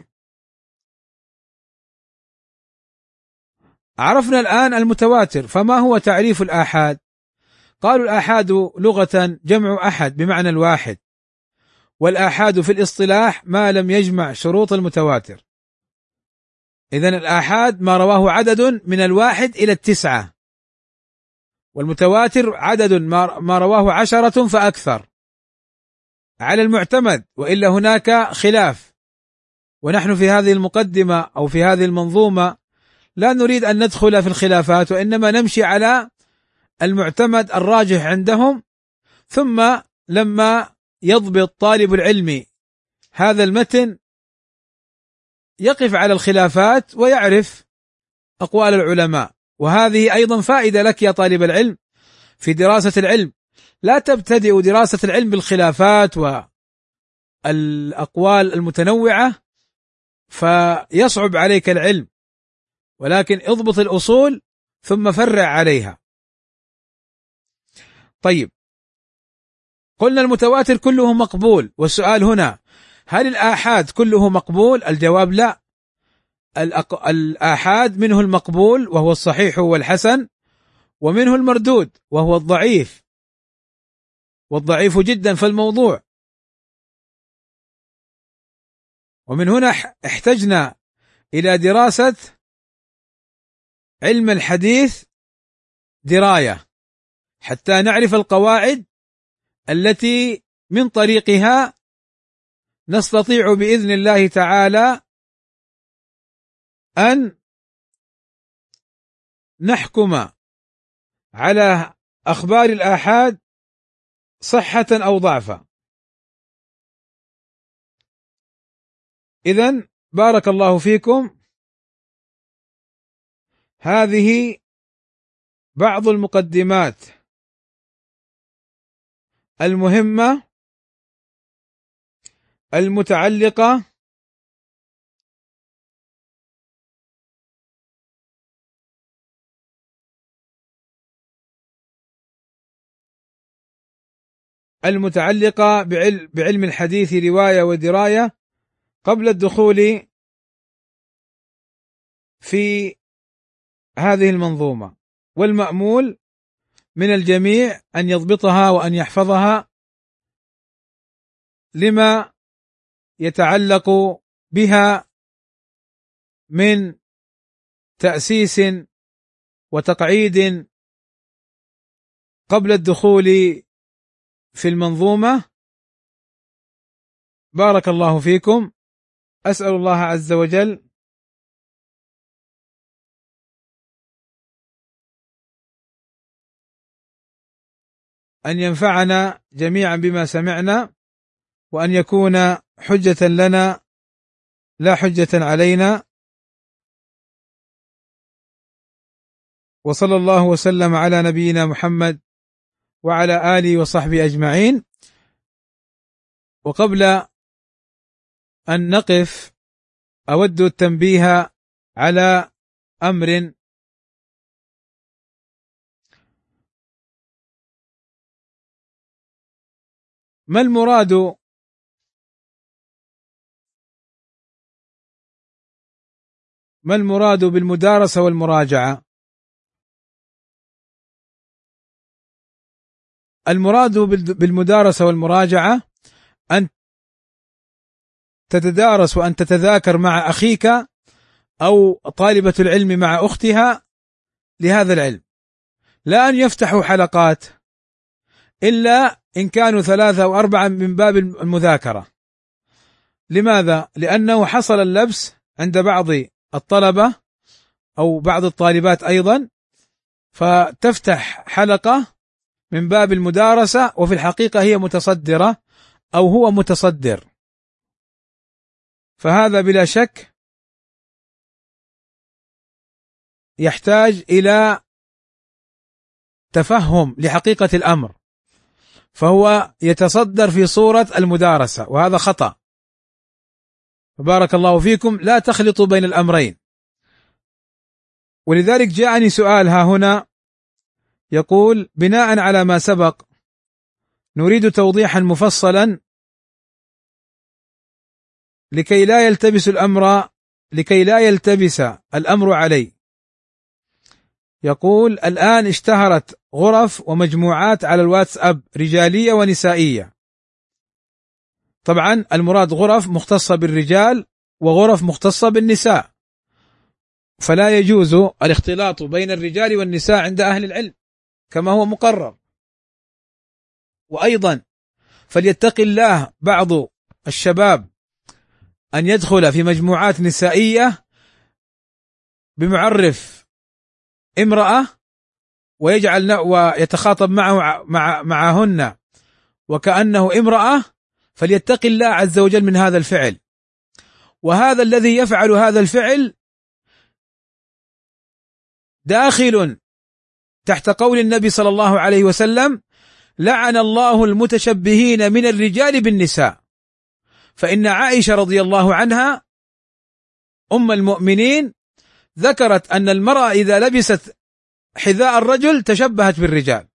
عرفنا الآن المتواتر، فما هو تعريف الآحاد؟ قالوا الآحاد لغة جمع أحد بمعنى الواحد، والآحاد في الاصطلاح ما لم يجمع شروط المتواتر. إذن الآحاد ما رواه عدد من 1 إلى 9، والمتواتر عدد ما رواه 10 فأكثر على المعتمد، وإلا هناك خلاف. ونحن في هذه المقدمة أو في هذه المنظومة لا نريد أن ندخل في الخلافات، وإنما نمشي على المعتمد الراجح عندهم. ثم لما يضبط طالب العلم هذا المتن يقف على الخلافات ويعرف أقوال العلماء. وهذه أيضا فائدة لك يا طالب العلم في دراسة العلم، لا تبتدئ دراسة العلم بالخلافات والأقوال المتنوعة فيصعب عليك العلم، ولكن اضبط الأصول ثم فرع عليها. طيب، قلنا المتواتر كله مقبول، والسؤال هنا هل الآحاد كله مقبول؟ الجواب لا، الآحاد منه المقبول وهو الصحيح والحسن، ومنه المردود وهو الضعيف، والضعيف جدا في الموضوع. ومن هنا احتجنا إلى دراسة علم الحديث دراية حتى نعرف القواعد التي من طريقها نستطيع بإذن الله تعالى أن نحكم على أخبار الآحاد صحة أو ضعفا. إذن بارك الله فيكم، هذه بعض المقدمات المهمة المتعلقة بعلم الحديث رواية ودراية قبل الدخول في هذه المنظومة. والمأمول من الجميع أن يضبطها وأن يحفظها لما يتعلق بها من تأسيس وتقعيد قبل الدخول في المنظومة. بارك الله فيكم، أسأل الله عز وجل أن ينفعنا جميعا بما سمعنا، وأن يكون حجة لنا لا حجة علينا. وصلى الله وسلم على نبينا محمد وعلى آله وصحبه أجمعين. وقبل أن نقف أود التنبيه على أمر. ما المراد بالمدارسة والمراجعة؟ المراد بالمدارسة والمراجعة أن تتدارس وأن تتذاكر مع أخيك أو طالبة العلم مع أختها لهذا العلم، لا أن يفتحوا حلقات إلا إن كانوا 3 أو 4 من باب المذاكرة. لماذا؟ لأنه حصل اللبس عند بعض الطلبة أو بعض الطالبات أيضا، فتفتح حلقة من باب المدارسة وفي الحقيقة هي متصدرة أو هو متصدر، فهذا بلا شك يحتاج إلى تفهم لحقيقة الأمر، فهو يتصدر في صورة المدارسة، وهذا خطأ. بارك الله فيكم، لا تخلطوا بين الأمرين. ولذلك جاءني سؤال ها هنا يقول: بناء على ما سبق نريد توضيحا مفصلا لكي لا يلتبس الأمر علي. يقول: الآن اشتهرت غرف ومجموعات على الواتساب رجالية ونسائية. طبعا المراد غرف مختصة بالرجال وغرف مختصة بالنساء، فلا يجوز الاختلاط بين الرجال والنساء عند أهل العلم كما هو مقرر. وأيضا فليتقي الله بعض الشباب أن يدخل في مجموعات نسائية بمعرف امرأة ويجعل ويتخاطب معهن وكأنه امرأة، فليتق الله عز وجل من هذا الفعل. وهذا الذي يفعل هذا الفعل داخل تحت قول النبي صلى الله عليه وسلم: لعن الله المتشبهين من الرجال بالنساء. فإن عائشة رضي الله عنها أم المؤمنين ذكرت أن المرأة إذا لبست حذاء الرجل تشبهت بالرجال،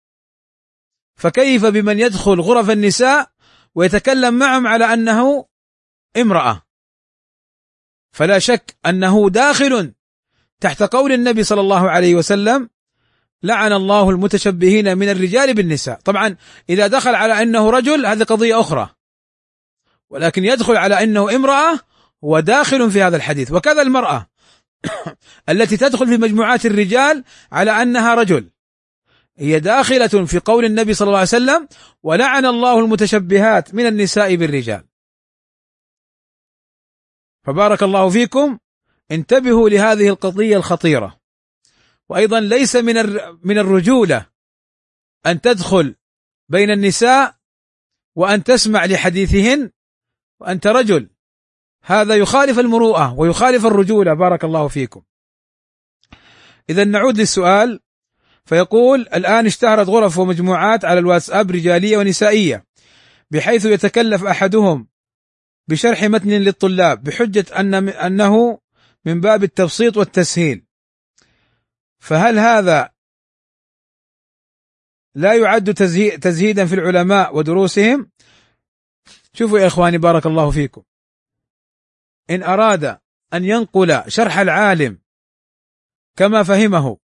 فكيف بمن يدخل غرف النساء ويتكلم معهم على أنه امرأة؟ فلا شك أنه داخل تحت قول النبي صلى الله عليه وسلم: لعن الله المتشبهين من الرجال بالنساء. طبعا إذا دخل على أنه رجل هذه قضية أخرى، ولكن يدخل على أنه امرأة هو داخل في هذا الحديث. وكذا المرأة التي تدخل في مجموعات الرجال على أنها رجل هي داخلة في قول النبي صلى الله عليه وسلم: ولعن الله المتشبهات من النساء بالرجال. فبارك الله فيكم، انتبهوا لهذه القضية الخطيرة. وأيضا ليس من الرجولة أن تدخل بين النساء وأن تسمع لحديثهن وأنت رجل، هذا يخالف المروءة ويخالف الرجولة. بارك الله فيكم. إذا نعود للسؤال، فيقول: الآن اشتهرت غرف ومجموعات على الواتساب رجالية ونسائية، بحيث يتكلف أحدهم بشرح متن للطلاب بحجة أنه من باب التبسيط والتسهيل، فهل هذا لا يعد تزهيدا في العلماء ودروسهم؟ شوفوا يا إخواني بارك الله فيكم، إن أراد أن ينقل شرح العالم كما فهمه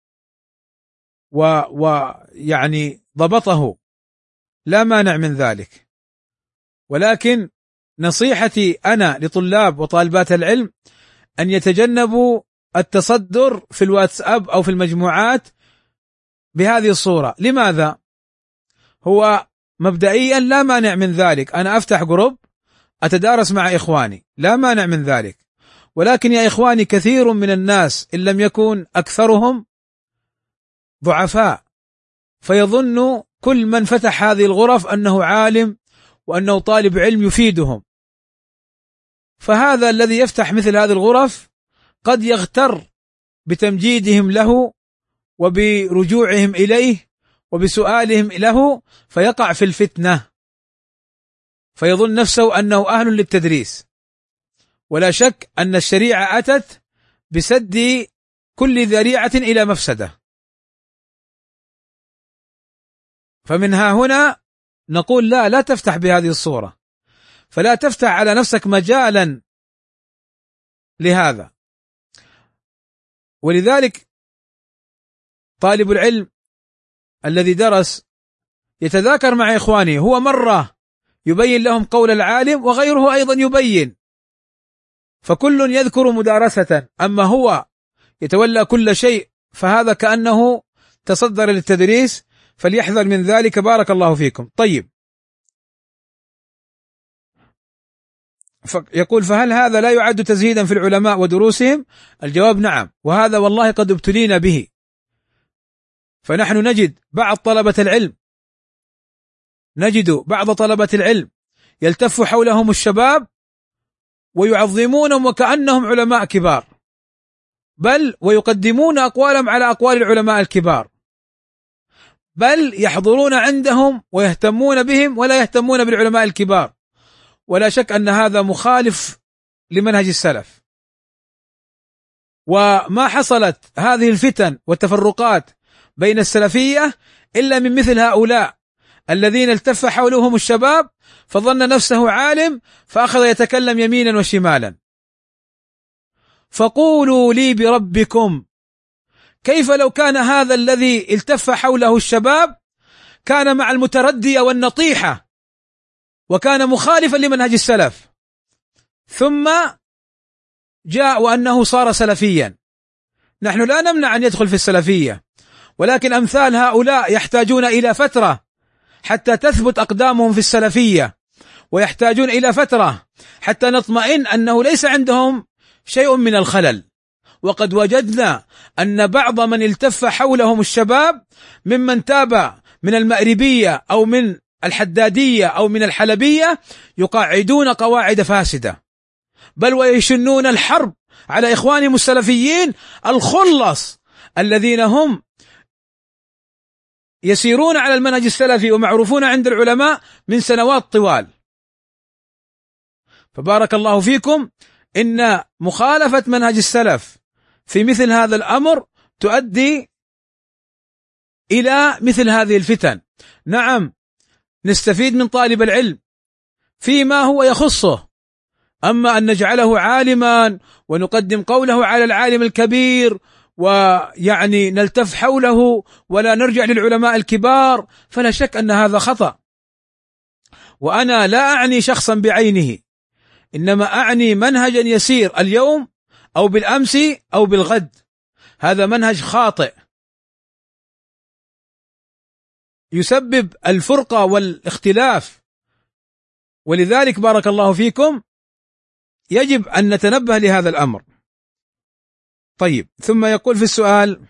ويعني ضبطه لا مانع من ذلك، ولكن نصيحتي أنا لطلاب وطالبات العلم أن يتجنبوا التصدر في الواتساب أو في المجموعات بهذه الصورة. لماذا؟ هو مبدئيا لا مانع من ذلك، أنا أفتح جروب أتدارس مع إخواني، لا مانع من ذلك، ولكن يا إخواني كثير من الناس إن لم يكن أكثرهم ضعفاء، فيظن كل من فتح هذه الغرف أنه عالم وأنه طالب علم يفيدهم، فهذا الذي يفتح مثل هذه الغرف قد يغتر بتمجيدهم له وبرجوعهم إليه وبسؤالهم له، فيقع في الفتنة، فيظن نفسه أنه أهل للتدريس. ولا شك أن الشريعة أتت بسد كل ذريعة إلى مفسدة. فمنها هنا نقول لا تفتح بهذه الصورة، فلا تفتح على نفسك مجالا لهذا. ولذلك طالب العلم الذي درس يتذاكر مع إخوانه، هو مرة يبين لهم قول العالم وغيره أيضا يبين، فكل يذكر مدارسة، أما هو يتولى كل شيء فهذا كأنه تصدر للتدريس، فليحذر من ذلك. بارك الله فيكم. طيب، يقول: فهل هذا لا يعد تزهيدا في العلماء ودروسهم؟ الجواب: نعم، وهذا والله قد ابتلينا به. فنحن نجد بعض طلبة العلم يلتف حولهم الشباب ويعظمونهم وكأنهم علماء كبار، بل ويقدمون أقوالهم على أقوال العلماء الكبار، بل يحضرون عندهم ويهتمون بهم ولا يهتمون بالعلماء الكبار. ولا شك أن هذا مخالف لمنهج السلف. وما حصلت هذه الفتن والتفرقات بين السلفية إلا من مثل هؤلاء الذين التف حولهم الشباب فظن نفسه عالم فأخذ يتكلم يمينا وشمالا. فقولوا لي بربكم، كيف لو كان هذا الذي التف حوله الشباب كان مع المتردية والنطيحة وكان مخالفا لمنهج السلف، ثم جاء وأنه صار سلفيا؟ نحن لا نمنع أن يدخل في السلفية، ولكن أمثال هؤلاء يحتاجون إلى فترة حتى تثبت أقدامهم في السلفية، ويحتاجون إلى فترة حتى نطمئن أنه ليس عندهم شيء من الخلل، وقد وجدنا أن بعض من التف حولهم الشباب ممن تاب من المأربية أو من الحدادية أو من الحلبية يقاعدون قواعد فاسدة، بل ويشنون الحرب على إخوانهم السلفيين الخلص الذين هم يسيرون على المنهج السلفي ومعروفون عند العلماء من سنوات طوال. فبارك الله فيكم، إن مخالفة منهج السلف في مثل هذا الأمر تؤدي إلى مثل هذه الفتن. نعم، نستفيد من طالب العلم فيما هو يخصه، أما أن نجعله عالما ونقدم قوله على العالم الكبير ويعني نلتف حوله ولا نرجع للعلماء الكبار، فلا شك أن هذا خطأ. وأنا لا أعني شخصا بعينه، إنما أعني منهجا يسير اليوم أو بالأمس أو بالغد. هذا منهج خاطئ يسبب الفرقة والاختلاف، ولذلك بارك الله فيكم يجب أن نتنبه لهذا الأمر. طيب، ثم يقول في السؤال: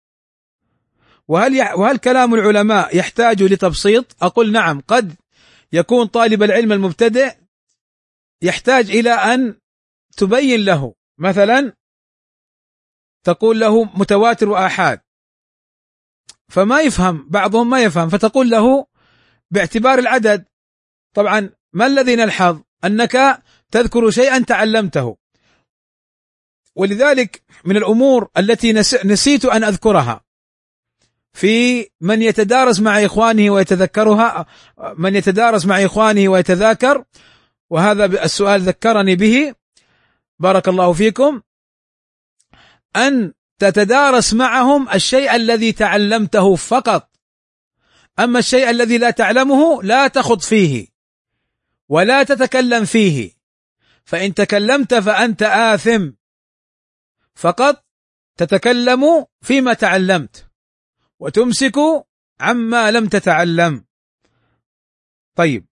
وهل كلام العلماء يحتاج لتبسيط؟ أقول نعم، قد يكون طالب العلم المبتدئ يحتاج إلى أن تبين له، مثلا تقول له متواتر وآحاد فما يفهم، بعضهم ما يفهم، فتقول له باعتبار العدد. طبعا ما الذي نلحظ؟ أنك تذكر شيئا تعلمته، ولذلك من الأمور التي نسيت أن أذكرها في من يتدارس مع إخوانه ويتذكرها، من يتدارس مع إخوانه ويتذاكر، وهذا السؤال ذكرني به بارك الله فيكم، أن تتدارس معهم الشيء الذي تعلمته فقط، أما الشيء الذي لا تعلمه لا تخض فيه ولا تتكلم فيه، فإن تكلمت فأنت آثم، فقط تتكلم فيما تعلمت وتمسك عما لم تتعلم. طيب،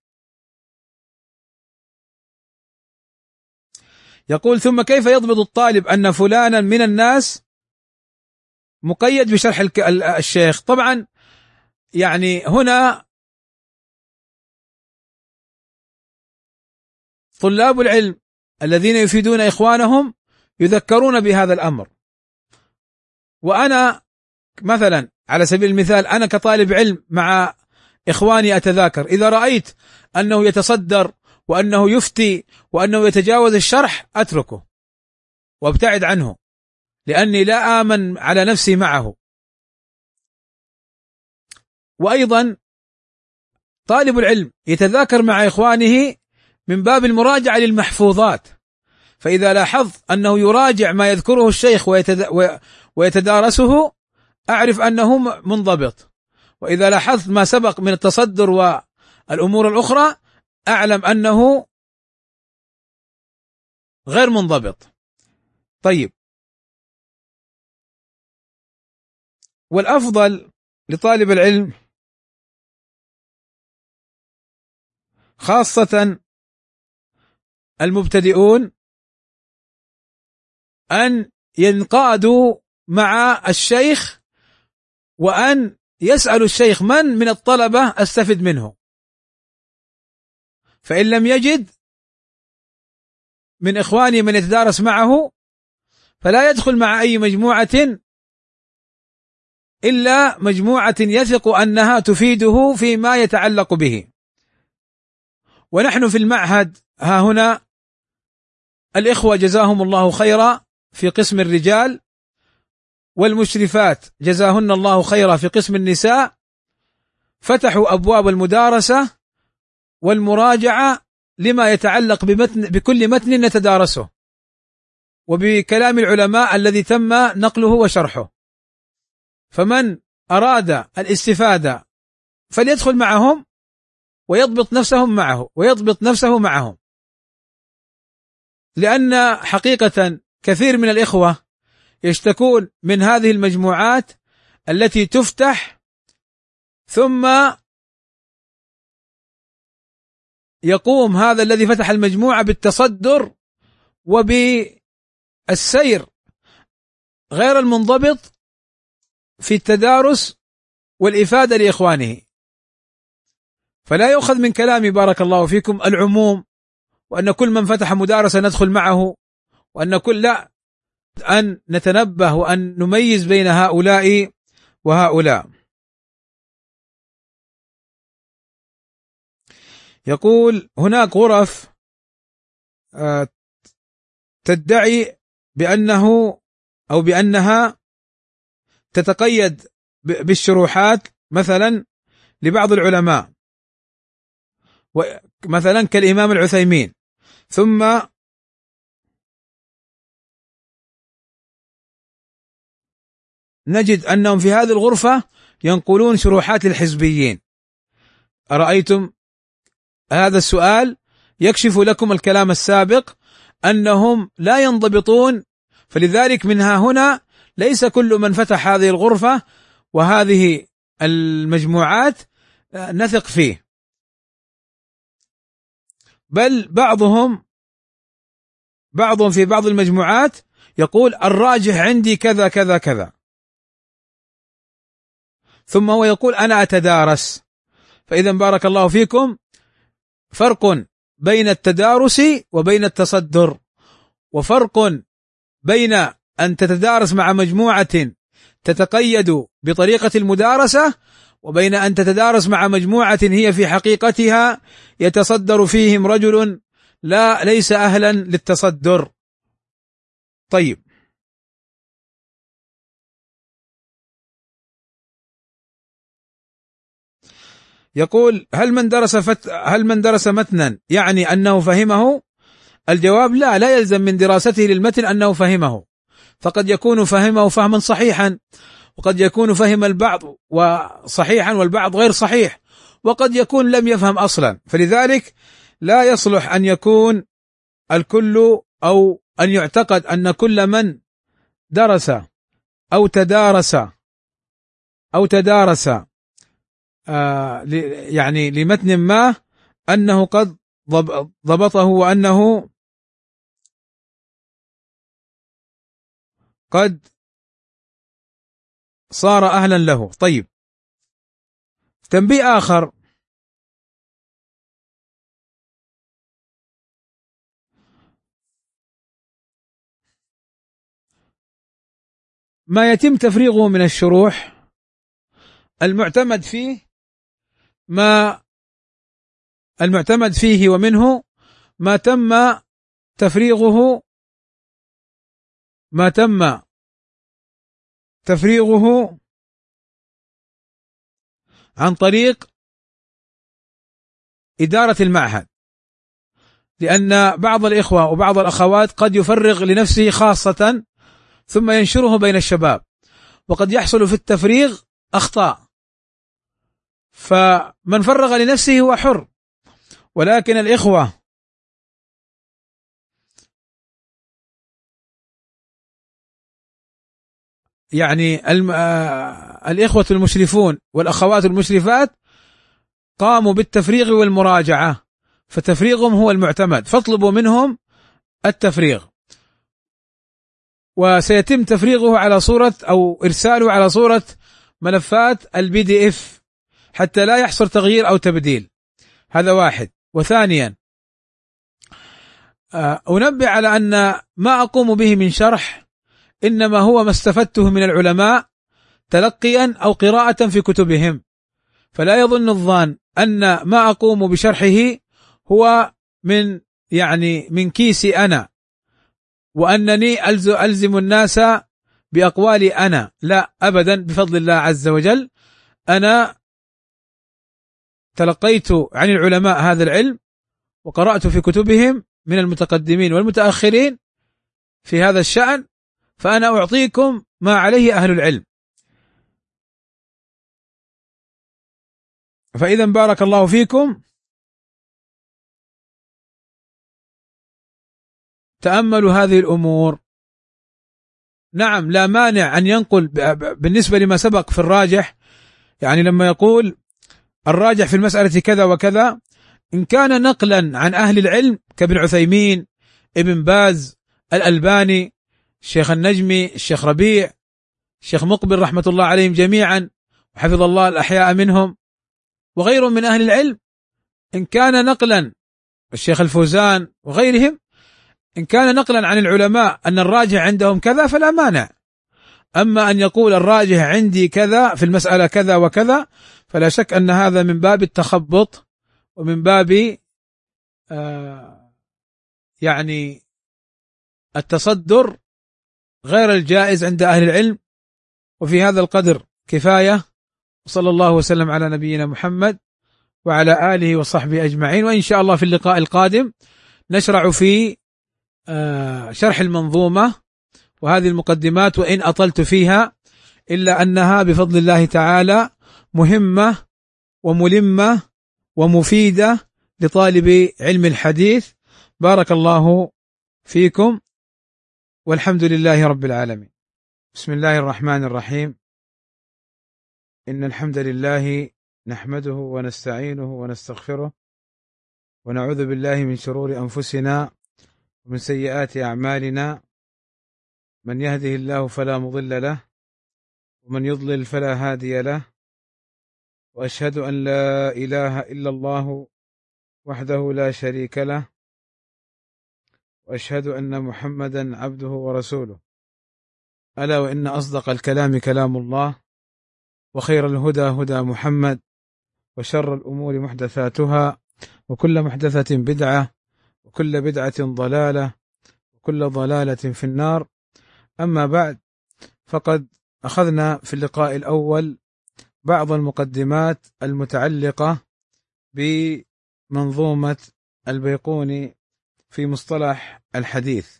يقول: ثم كيف يضبط الطالب أن فلانا من الناس مقيد بشرح الشيخ؟ طبعا يعني هنا طلاب العلم الذين يفيدون إخوانهم يذكرون بهذا الأمر، وأنا مثلا على سبيل المثال أنا كطالب علم مع إخواني أتذاكر، إذا رأيت أنه يتصدر وأنه يفتي وأنه يتجاوز الشرح أتركه وابتعد عنه، لأني لا آمن على نفسي معه. وأيضا طالب العلم يتذاكر مع إخوانه من باب المراجعة للمحفوظات، فإذا لاحظت أنه يراجع ما يذكره الشيخ ويتدارسه أعرف أنه منضبط، وإذا لاحظت ما سبق من التصدر والأمور الأخرى أعلم أنه غير منضبط. طيب، والأفضل لطالب العلم خاصة المبتدئون أن ينقادوا مع الشيخ وأن يسألوا الشيخ: من الطلبة أستفد منه؟ فإن لم يجد من إخواني من يتدارس معه فلا يدخل مع أي مجموعة إلا مجموعة يثق أنها تفيده فيما يتعلق به. ونحن في المعهد ها هنا الإخوة جزاهم الله خيرا في قسم الرجال، والمشرفات جزاهن الله خيرا في قسم النساء، فتحوا أبواب المدارسة والمراجعة لما يتعلق بكل متن نتدارسه وبكلام العلماء الذي تم نقله وشرحه، فمن أراد الاستفادة فليدخل معهم ويضبط نفسه معهم، لأن حقيقة كثير من الإخوة يشتكون من هذه المجموعات التي تفتح ثم يقوم هذا الذي فتح المجموعة بالتصدر وبالسير غير المنضبط في التدارس والإفادة لإخوانه. فلا يؤخذ من كلامي بارك الله فيكم العموم، وأن كل من فتح مدارسة ندخل معه، وأن لا، أن نتنبه وأن نميز بين هؤلاء وهؤلاء. يقول هناك غرف تدعي بأنه أو بأنها تتقيد بالشروحات مثلا لبعض العلماء، مثلا كالإمام العثيمين، ثم نجد أنهم في هذه الغرفة ينقلون شروحات للحزبيين. أرأيتم هذا السؤال؟ يكشف لكم الكلام السابق أنهم لا ينضبطون. فلذلك منها هنا ليس كل من فتح هذه الغرفة وهذه المجموعات نثق فيه، بل بعضهم في بعض المجموعات يقول الراجح عندي كذا كذا كذا، ثم هو يقول أنا أتدارس. فإذا بارك الله فيكم فرق بين التدارس وبين التصدر، وفرق بين أن تتدارس مع مجموعة تتقيد بطريقة المدارسة، وبين أن تتدارس مع مجموعة هي في حقيقتها يتصدر فيهم رجل ليس أهلا للتصدر. طيب، يقول هل من درس متنا يعني أنه فهمه؟ الجواب لا يلزم من دراسته للمتن أنه فهمه، فقد يكون فهمه فهما صحيحا، وقد يكون فهم البعض وصحيحا والبعض غير صحيح، وقد يكون لم يفهم أصلا. فلذلك لا يصلح أن يكون الكل أو أن يعتقد أن كل من درس أو تدارس يعني لمتن ما أنه قد ضبطه وأنه قد صار أهلا له. طيب، تنبيه آخر: ما يتم تفريغه من الشروح المعتمد فيه ومنه ما تم تفريغه عن طريق إدارة المعهد، لأن بعض الإخوة وبعض الأخوات قد يفرغ لنفسه خاصة ثم ينشره بين الشباب، وقد يحصل في التفريغ أخطاء، فمن فرغ لنفسه هو حر. ولكن الإخوة يعني الإخوة المشرفون والأخوات المشرفات قاموا بالتفريغ والمراجعة، فتفريغهم هو المعتمد، فاطلبوا منهم التفريغ، وسيتم تفريغه على صورة أو إرساله على صورة ملفات الPDF حتى لا يحصل تغيير أو تبديل. هذا واحد. وثانيا أنبه على أن ما أقوم به من شرح إنما هو ما استفدته من العلماء تلقيا أو قراءة في كتبهم، فلا يظن الظان أن ما أقوم بشرحه هو من كيسي أنا، وأنني ألزم الناس بأقوالي أنا، لا أبدا، بفضل الله عز وجل. أنا تلقيت عن العلماء هذا العلم وقرأت في كتبهم من المتقدمين والمتأخرين في هذا الشأن، فأنا أعطيكم ما عليه أهل العلم. فإذا بارك الله فيكم تأملوا هذه الأمور. نعم، لا مانع أن ينقل بالنسبة لما سبق في الراجح، يعني لما يقول الراجح في المسألة كذا وكذا، إن كان نقلا عن أهل العلم كابن عثيمين، ابن باز، الألباني، الشيخ النجمي، الشيخ ربيع، الشيخ مقبل رحمة الله عليهم جميعا وحفظ الله الأحياء منهم، وغيرهم من أهل العلم، إن كان نقلا الشيخ الفوزان وغيرهم، إن كان نقلا عن العلماء أن الراجح عندهم كذا فلا مانع. أما أن يقول الراجح عندي كذا في المسألة كذا وكذا، فلا شك أن هذا من باب التخبط ومن باب يعني التصدر غير الجائز عند أهل العلم. وفي هذا القدر كفاية، وصلى الله وسلم على نبينا محمد وعلى آله وصحبه أجمعين. وإن شاء الله في اللقاء القادم نشرع في شرح المنظومة وهذه المقدمات، وإن أطلت فيها إلا أنها بفضل الله تعالى مهمة وملمة ومفيدة لطالب علم الحديث. بارك الله فيكم والحمد لله رب العالمين. بسم الله الرحمن الرحيم. إن الحمد لله نحمده ونستعينه ونستغفره ونعوذ بالله من شرور أنفسنا ومن سيئات أعمالنا، من يهده الله فلا مضل له ومن يضلل فلا هادي له، وأشهد أن لا إله إلا الله وحده لا شريك له، وأشهد أن محمدا عبده ورسوله. ألا وإن أصدق الكلام كلام الله، وخير الهدى هدى محمد، وشر الأمور محدثاتها، وكل محدثة بدعة، وكل بدعة ضلالة، وكل ضلالة في النار. أما بعد، فقد أخذنا في اللقاء الأول بعض المقدمات المتعلقة بمنظومة البيقوني في مصطلح الحديث.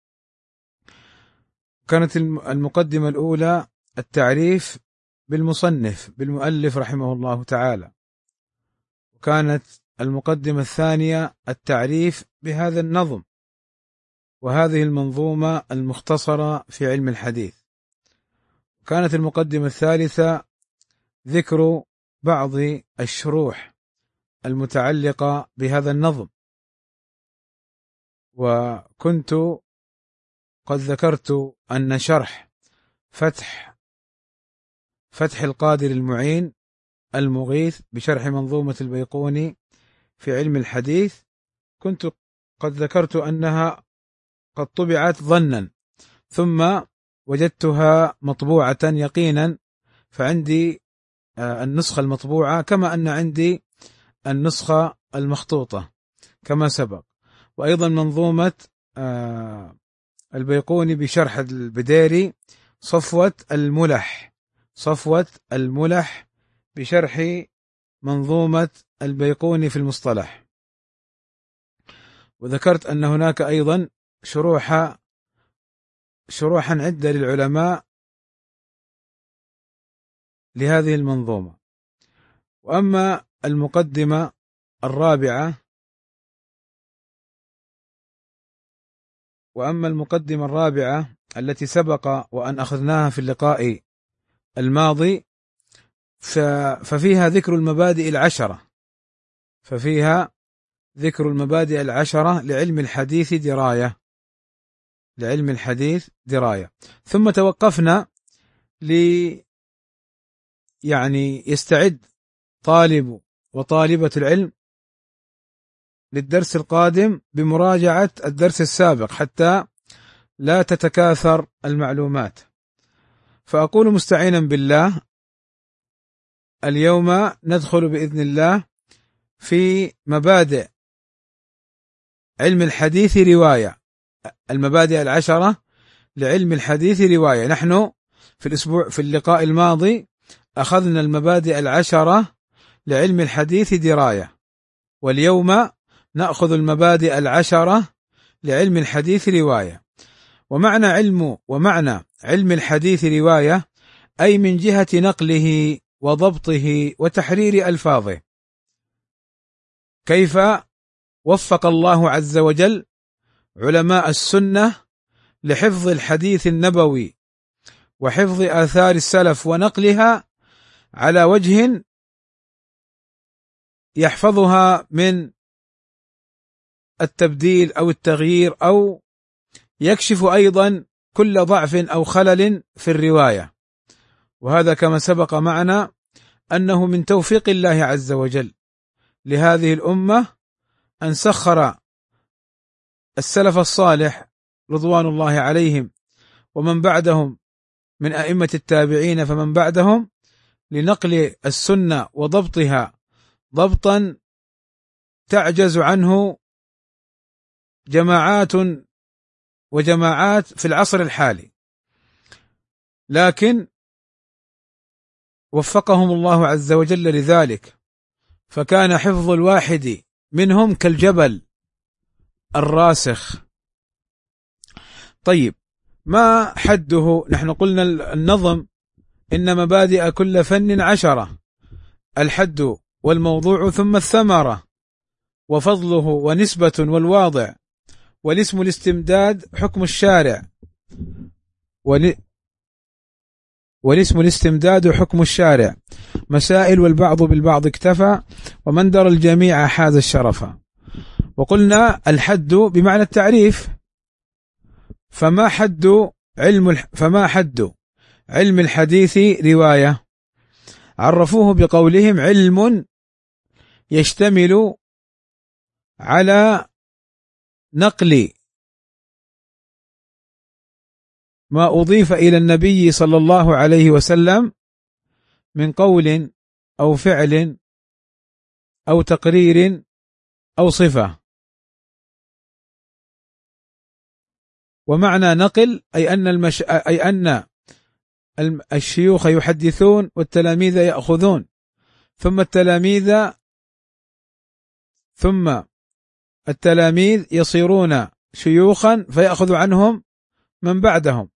كانت المقدمة الأولى التعريف بالمصنف بالمؤلف رحمه الله تعالى، وكانت المقدمة الثانية التعريف بهذا النظم وهذه المنظومة المختصرة في علم الحديث، وكانت المقدمة الثالثة ذكر بعض الشروح المتعلقة بهذا النظم. وكنت قد ذكرت أن شرح فتح القادر المعين المغيث بشرح منظومة البيقوني في علم الحديث، كنت قد ذكرت أنها قد طبعت ظنا، ثم وجدتها مطبوعة يقينا، فعندي النسخة المطبوعة كما أن عندي النسخة المخطوطة كما سبق. وأيضا منظومة البيقوني بشرح البديري صفوة الملح بشرح منظومة البيقوني في المصطلح. وذكرت أن هناك أيضا شروحا عدة للعلماء لهذه المنظومة. وأما المقدمة الرابعة التي سبق وأن أخذناها في اللقاء الماضي، ففيها ذكر المبادئ العشرة لعلم الحديث دراية. ثم توقفنا يعني يستعد طالب وطالبة العلم للدرس القادم بمراجعة الدرس السابق حتى لا تتكاثر المعلومات. فأقول مستعينا بالله، اليوم ندخل بإذن الله في مبادئ علم الحديث رواية، المبادئ العشرة لعلم الحديث رواية. نحن في اللقاء الماضي أخذنا المبادئ العشرة لعلم الحديث دراية، واليوم نأخذ المبادئ العشرة لعلم الحديث رواية. ومعنى علم الحديث رواية أي من جهة نقله وضبطه وتحرير ألفاظه. كيف وفق الله عز وجل علماء السنة لحفظ الحديث النبوي وحفظ آثار السلف ونقلها على وجه يحفظها من التبديل أو التغيير، أو يكشف أيضا كل ضعف أو خلل في الرواية، وهذا كما سبق معنا أنه من توفيق الله عز وجل لهذه الأمة أن سخر السلف الصالح رضوان الله عليهم ومن بعدهم من أئمة التابعين فمن بعدهم لنقل السنة وضبطها ضبطا تعجز عنه جماعات وجماعات في العصر الحالي، لكن وفقهم الله عز وجل لذلك، فكان حفظ الواحد منهم كالجبل الراسخ. طيب، ما حده؟ نحن قلنا النظم إن مبادئ كل فن 10، الحد والموضوع ثم الثمرة وفضله ونسبة والواضع والاسم الاستمداد حكم الشارع والاسم الاستمداد حكم الشارع مسائل والبعض بالبعض اكتفى ومن درى الجميع حاز الشرفا. وقلنا الحد بمعنى التعريف، فما حد علم الحديث رواية؟ عرفوه بقولهم علم يشتمل على نقل ما أضيف إلى النبي صلى الله عليه وسلم من قول أو فعل أو تقرير أو صفة. ومعنى نقل أي أن الشيوخ يحدثون والتلاميذ يأخذون، ثم التلاميذ يصيرون شيوخا فيأخذ عنهم من بعدهم،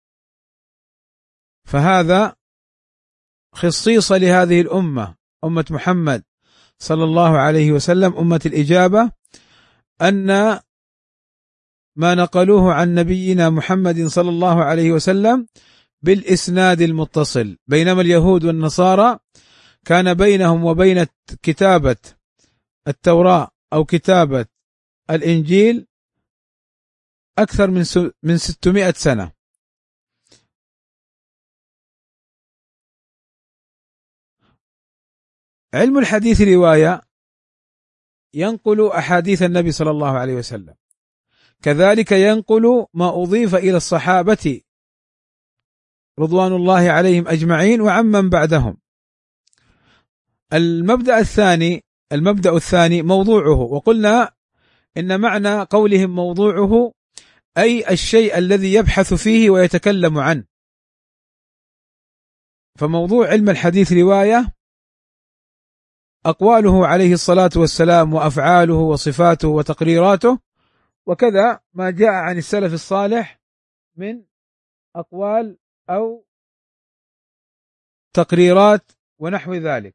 فهذا خصيصة لهذه الأمة، أمة محمد صلى الله عليه وسلم، أمة الإجابة، أن ما نقلوه عن نبينا محمد صلى الله عليه وسلم بالإسناد المتصل، بينما اليهود والنصارى كان بينهم وبين كتابة التوراة أو كتابة الإنجيل أكثر من 600 سنة. علم الحديث رواية ينقل أحاديث النبي صلى الله عليه وسلم، كذلك ينقل ما أضيف إلى الصحابة رضوان الله عليهم أجمعين وعمن بعدهم. المبدأ الثاني موضوعه، وقلنا إن معنى قولهم موضوعه أي الشيء الذي يبحث فيه ويتكلم عنه. فموضوع علم الحديث رواية أقواله عليه الصلاة والسلام وأفعاله وصفاته وتقريراته، وكذا ما جاء عن السلف الصالح من أقوال أو تقريرات ونحو ذلك.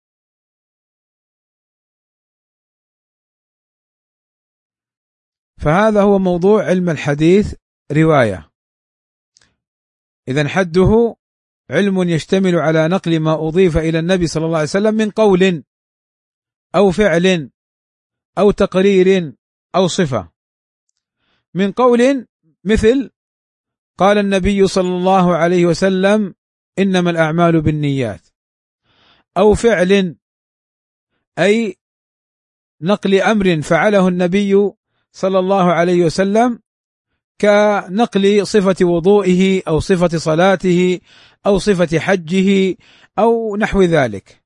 فهذا هو موضوع علم الحديث رواية. إذن حده علم يشتمل على نقل ما أضيف إلى النبي صلى الله عليه وسلم من قول أو فعل أو تقرير أو صفة. من قول مثل قال النبي صلى الله عليه وسلم إنما الأعمال بالنيات، أو فعل أي نقل أمر فعله النبي صلى الله عليه وسلم كنقل صفة وضوئه أو صفة صلاته أو صفة حجه أو نحو ذلك.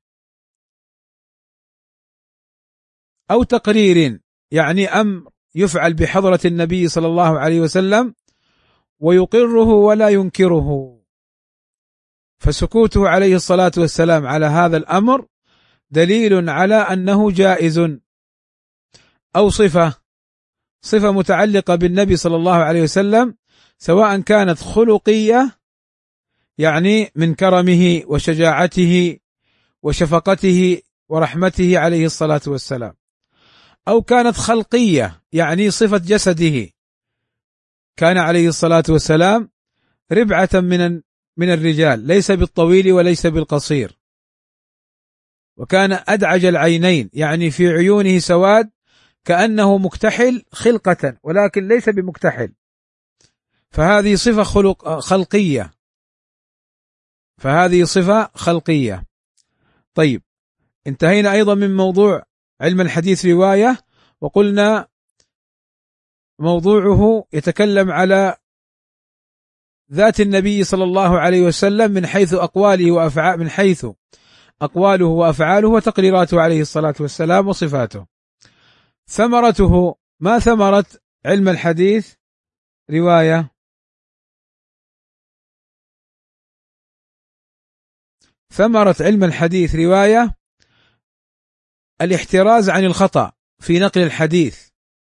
أو تقرير يعني أمر يفعل بحضرة النبي صلى الله عليه وسلم ويقره ولا ينكره، فسكوته عليه الصلاة والسلام على هذا الأمر دليل على أنه جائز. أو صفة متعلقة بالنبي صلى الله عليه وسلم سواء كانت خلقية يعني من كرمه وشجاعته وشفقته ورحمته عليه الصلاة والسلام، أو كانت خلقية يعني صفة جسده، كان عليه الصلاة والسلام ربعة من الرجال، ليس بالطويل وليس بالقصير، وكان أدعج العينين يعني في عيونه سواد كأنه مكتحل خلقة ولكن ليس بمكتحل، فهذه صفة خلقية، طيب، انتهينا أيضا من موضوع علم الحديث رواية، وقلنا موضوعه يتكلم على ذات النبي صلى الله عليه وسلم من حيث أقواله وأفعاله وتقريراته عليه الصلاة والسلام وصفاته. ثمرته، ما ثمرة علم الحديث رواية؟ ثمرة علم الحديث رواية الاحتراز عن الخطأ في نقل الحديث،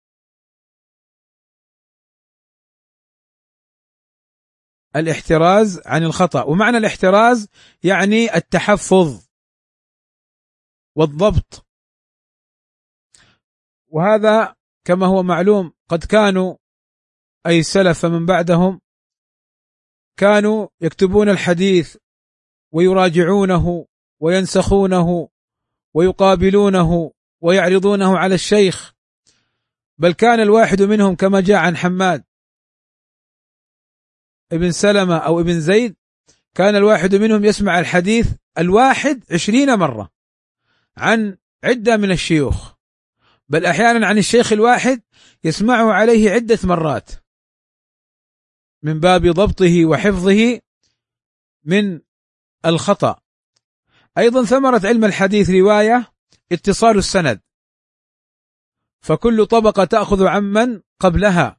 الاحتراز عن الخطأ، ومعنى الاحتراز يعني التحفظ والضبط. وهذا كما هو معلوم قد كانوا أي السلف فمن بعدهم كانوا يكتبون الحديث ويراجعونه وينسخونه ويقابلونه ويعرضونه على الشيخ، بل كان الواحد منهم كما جاء عن حماد ابن سلمة أو ابن زيد، كان الواحد منهم يسمع الحديث الواحد 20 مرة عن عدة من الشيوخ، بل أحيانا عن الشيخ الواحد يسمعه عليه عدة مرات من باب ضبطه وحفظه من الخطأ. أيضا ثمرة علم الحديث رواية اتصال السند، فكل طبقة تأخذ عمن قبلها،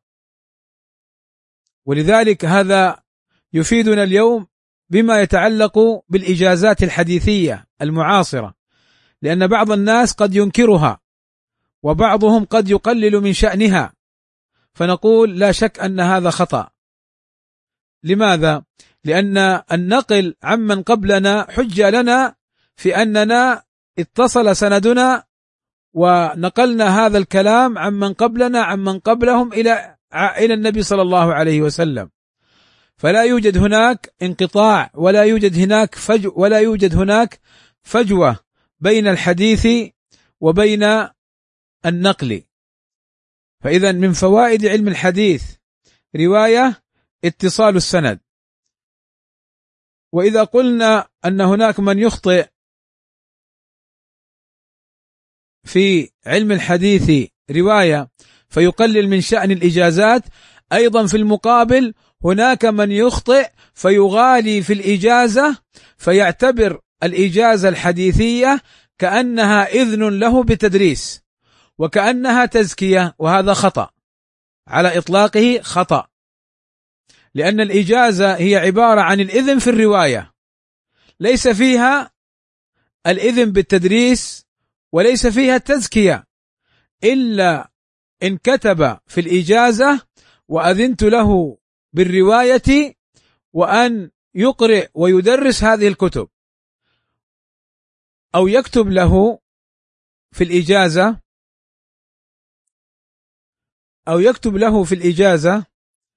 ولذلك هذا يفيدنا اليوم بما يتعلق بالإجازات الحديثية المعاصرة، لأن بعض الناس قد ينكرها وبعضهم قد يقلل من شأنها، فنقول لا شك أن هذا خطأ. لماذا؟ لأن النقل عمن قبلنا حجة لنا في أننا اتصل سندنا ونقلنا هذا الكلام عمن قبلنا عمن قبلهم إلى النبي صلى الله عليه وسلم، فلا يوجد هناك انقطاع ولا يوجد هناك فجوة بين الحديث وبين النقل. فإذا من فوائد علم الحديث رواية اتصال السند. وإذا قلنا أن هناك من يخطئ في علم الحديث رواية فيقلل من شأن الإجازات، أيضا في المقابل هناك من يخطئ فيغالي في الإجازة، فيعتبر الإجازة الحديثية كأنها إذن له بالتدريس وكأنها تزكية، وهذا خطأ على إطلاقه، خطأ، لأن الإجازة هي عبارة عن الإذن في الرواية، ليس فيها الإذن بالتدريس وليس فيها التزكية، إلا إن كتب في الإجازة وأذنت له بالرواية وأن يقرئ ويدرس هذه الكتب، أو يكتب له في الإجازة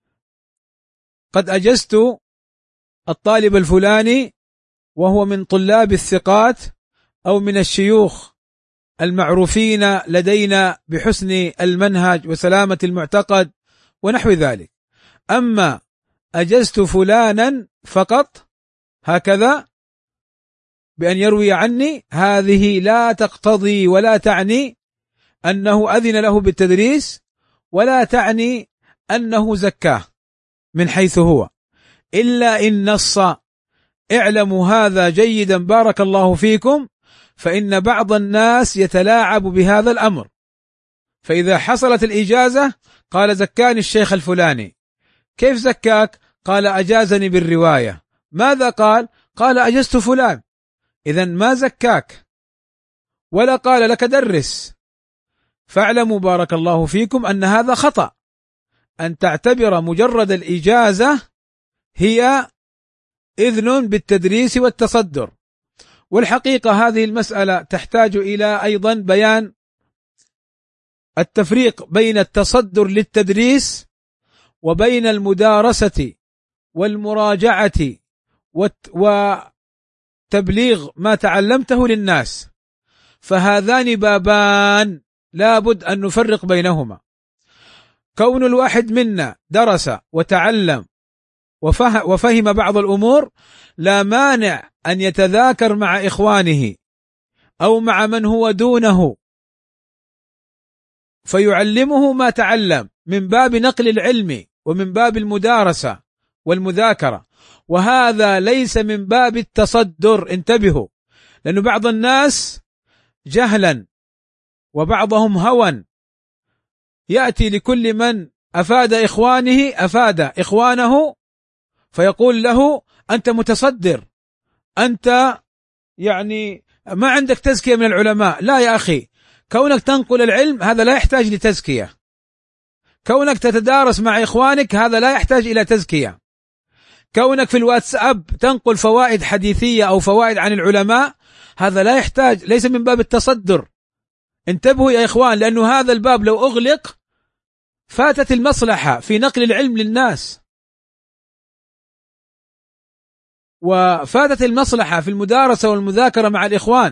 قد أجزت الطالب الفلاني وهو من طلاب الثقات أو من الشيوخ المعروفين لدينا بحسن المنهج وسلامة المعتقد ونحو ذلك. أما أجزت فلانا فقط هكذا بأن يروي عني، هذه لا تقتضي ولا تعني أنه أذن له بالتدريس، ولا تعني أنه زكاه من حيث هو، إلا إن نص. اعلموا هذا جيدا بارك الله فيكم، فإن بعض الناس يتلاعب بهذا الأمر، فإذا حصلت الإجازة قال زكاني الشيخ الفلاني. كيف زكاك؟ قال أجازني بالرواية. ماذا قال؟ قال أجزت فلان. إذن ما زكاك ولا قال لك درس. فاعلموا بارك الله فيكم أن هذا خطأ، أن تعتبر مجرد الإجازة هي إذن بالتدريس والتصدر. والحقيقة هذه المسألة تحتاج إلى أيضا بيان التفريق بين التصدر للتدريس وبين المدارسة والمراجعة وتبليغ ما تعلمته للناس، فهذان بابان لا بد أن نفرق بينهما. كون الواحد منا درس وتعلم وفهم بعض الأمور لا مانع أن يتذاكر مع إخوانه أو مع من هو دونه فيعلمه ما تعلم من باب نقل العلم ومن باب المدارسة والمذاكرة، وهذا ليس من باب التصدر. انتبهوا، لأن بعض الناس جهلا وبعضهم هوى يأتي لكل من أفاد إخوانه فيقول له أنت متصدر، أنت يعني ما عندك تزكية من العلماء. لا يا أخي، كونك تنقل العلم هذا لا يحتاج لتزكية، كونك تتدارس مع إخوانك هذا لا يحتاج إلى تزكية، كونك في الواتساب تنقل فوائد حديثية أو فوائد عن العلماء هذا لا يحتاج، ليس من باب التصدر. انتبهوا يا إخوان، لأنه هذا الباب لو أغلق فاتت المصلحة في نقل العلم للناس، وفاتت المصلحة في المدارسة والمذاكرة مع الإخوان.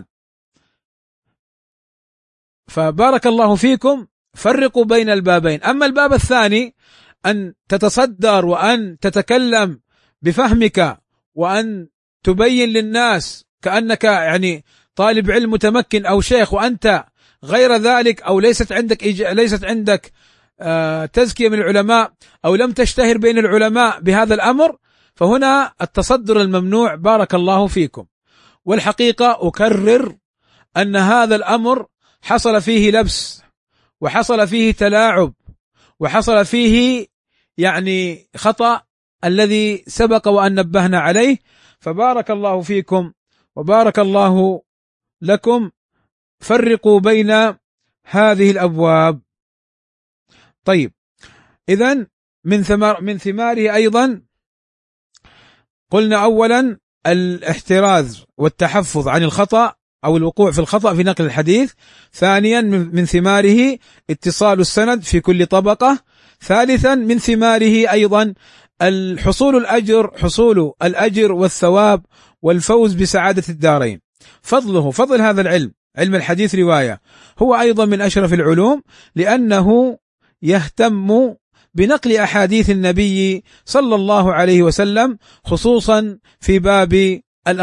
فبارك الله فيكم، فرقوا بين البابين. أما الباب الثاني أن تتصدر وأن تتكلم بفهمك وأن تبين للناس كأنك يعني طالب علم متمكن أو شيخ وأنت غير ذلك، أو ليست عندك تزكية من العلماء أو لم تشتهر بين العلماء بهذا الأمر، فهنا التصدر الممنوع. بارك الله فيكم. والحقيقة أكرر أن هذا الأمر حصل فيه لبس وحصل فيه تلاعب وحصل فيه يعني خطأ الذي سبق وأن نبهنا عليه. فبارك الله فيكم وبارك الله لكم، فرقوا بين هذه الأبواب. طيب، إذن من ثماره أيضا قلنا أولا الاحتراز والتحفظ عن الخطأ أو الوقوع في الخطأ في نقل الحديث. ثانيا من ثماره اتصال السند في كل طبقة. ثالثا من ثماره أيضا حصول الأجر والثواب والفوز بسعادة الدارين. فضل هذا العلم، علم الحديث رواية، هو أيضا من أشرف العلوم، لأنه يهتم بنقل أحاديث النبي صلى الله عليه وسلم، خصوصا في باب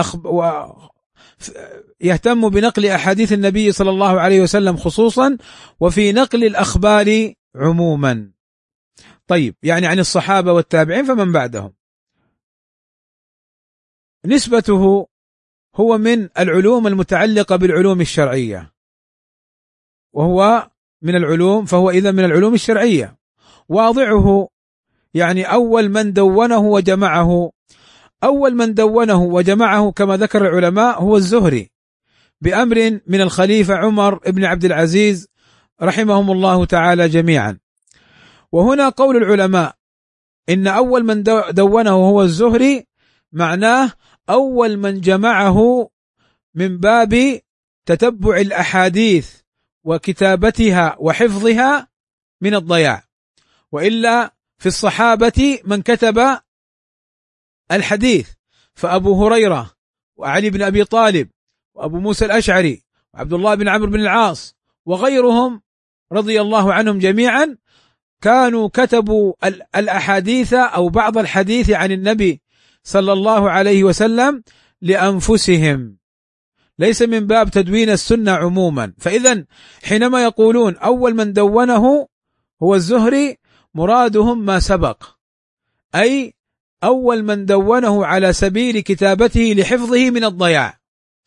يهتم بنقل أحاديث النبي صلى الله عليه وسلم خصوصا، وفي نقل الأخبار عموما. طيب، يعني عن الصحابة والتابعين فمن بعدهم. نسبته هو من العلوم المتعلقة بالعلوم الشرعية، وهو من العلوم، فهو إذا من العلوم الشرعية. واضعه يعني أول من دونه وجمعه كما ذكر العلماء هو الزهري بأمر من الخليفة عمر بن عبد العزيز رحمهم الله تعالى جميعا. وهنا قول العلماء إن أول من دونه هو الزهري، معناه أول من جمعه من باب تتبع الأحاديث وكتابتها وحفظها من الضياع. وإلا في الصحابة من كتب الحديث، فأبو هريرة وعلي بن أبي طالب وأبو موسى الأشعري وعبد الله بن عمرو بن العاص وغيرهم رضي الله عنهم جميعا كانوا كتبوا الأحاديث أو بعض الحديث عن النبي صلى الله عليه وسلم لأنفسهم، ليس من باب تدوين السنة عموما. فإذا حينما يقولون أول من دونه هو الزهري مرادهم ما سبق، أي أول من دونه على سبيل كتابته لحفظه من الضياع.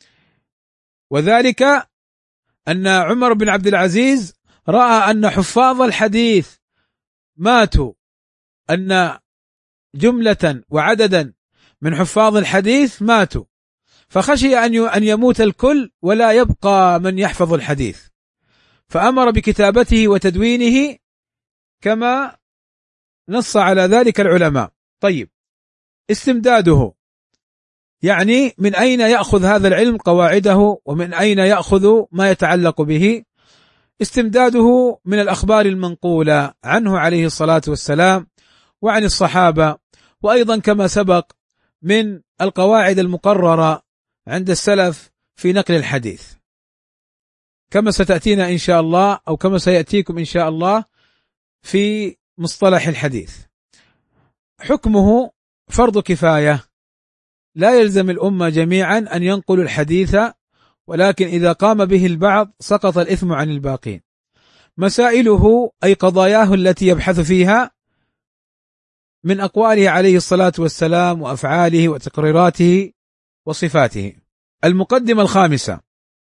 وذلك أن عمر بن عبد العزيز رأى أن حفاظ الحديث ماتوا، أن جملة وعددا من حفاظ الحديث ماتوا، فخشي أن يموت الكل ولا يبقى من يحفظ الحديث، فأمر بكتابته وتدوينه كما نص على ذلك العلماء. طيب، استمداده يعني من أين يأخذ هذا العلم قواعده ومن أين يأخذ ما يتعلق به؟ استمداده من الأخبار المنقولة عنه عليه الصلاة والسلام وعن الصحابة، وأيضا كما سبق من القواعد المقررة عند السلف في نقل الحديث، كما ستأتينا إن شاء الله أو كما سيأتيكم إن شاء الله في مصطلح الحديث. حكمه فرض كفاية، لا يلزم الأمة جميعا أن ينقلوا الحديث، ولكن إذا قام به البعض سقط الإثم عن الباقين. مسائله أي قضاياه التي يبحث فيها من أقواله عليه الصلاة والسلام وأفعاله وتقريراته وصفاته. المقدمة الخامسة.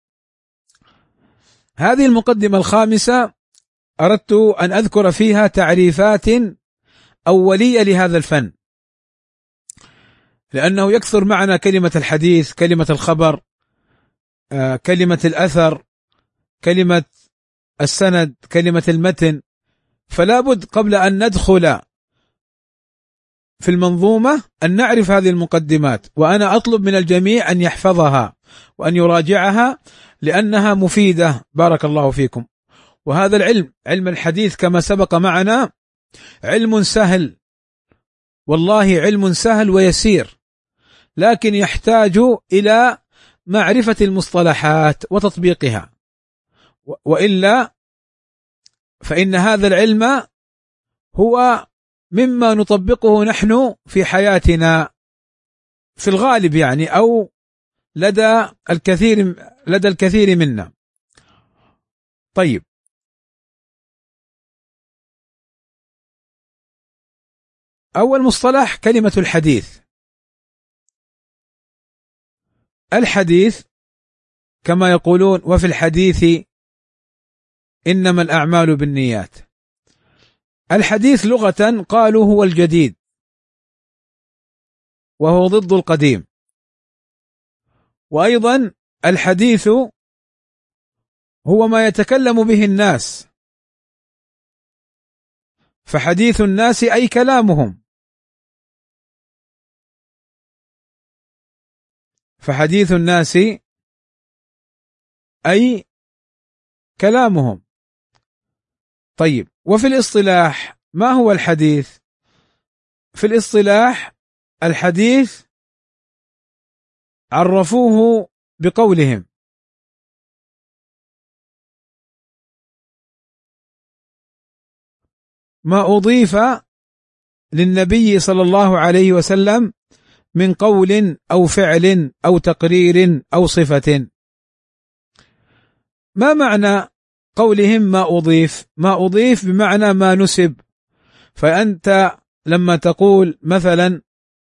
هذه المقدمة الخامسة أردت أن أذكر فيها تعريفات أولية لهذا الفن، لأنه يكثر معنا كلمة الحديث، كلمة الخبر، كلمة الأثر، كلمة السند، كلمة المتن، فلا بد قبل أن ندخل في المنظومة أن نعرف هذه المقدمات، وأنا أطلب من الجميع أن يحفظها وأن يراجعها لأنها مفيدة. بارك الله فيكم. وهذا العلم، علم الحديث كما سبق معنا، علم سهل، والله علم سهل ويسير، لكن يحتاج إلى معرفة المصطلحات وتطبيقها، وإلا فإن هذا العلم هو مما نطبقه نحن في حياتنا في الغالب يعني، أو لدى الكثير منا. طيب، أول مصطلح كلمة الحديث. الحديث كما يقولون وفي الحديث إنما الأعمال بالنيات. الحديث لغة قالوا هو الجديد، وهو ضد القديم. وأيضا الحديث هو ما يتكلم به الناس، فحديث الناس أي كلامهم، فحديث الناس أي كلامهم. طيب، وفي الاصطلاح ما هو الحديث؟ في الاصطلاح الحديث عرفوه بقولهم: ما أضيف للنبي صلى الله عليه وسلم من قول أو فعل أو تقرير أو صفة. ما معنى قولهم ما أضيف؟ ما أضيف بمعنى ما نسب. فأنت لما تقول مثلا،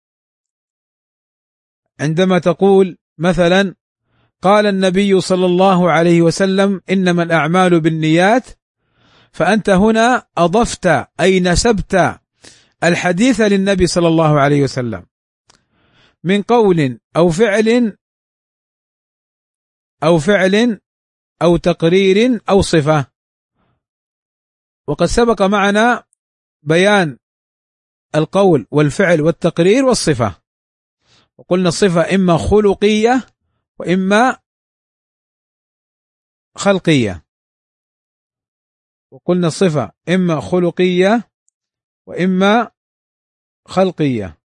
عندما تقول مثلا قال النبي صلى الله عليه وسلم إنما الأعمال بالنيات، فأنت هنا أضفت أي نسبت الحديث للنبي صلى الله عليه وسلم من قول أو فعل أو تقرير أو صفة. وقد سبق معنا بيان القول والفعل والتقرير والصفة، وقلنا الصفة إما خلقية وإما خلقية، وقلنا الصفة إما خلقية وإما خلقية.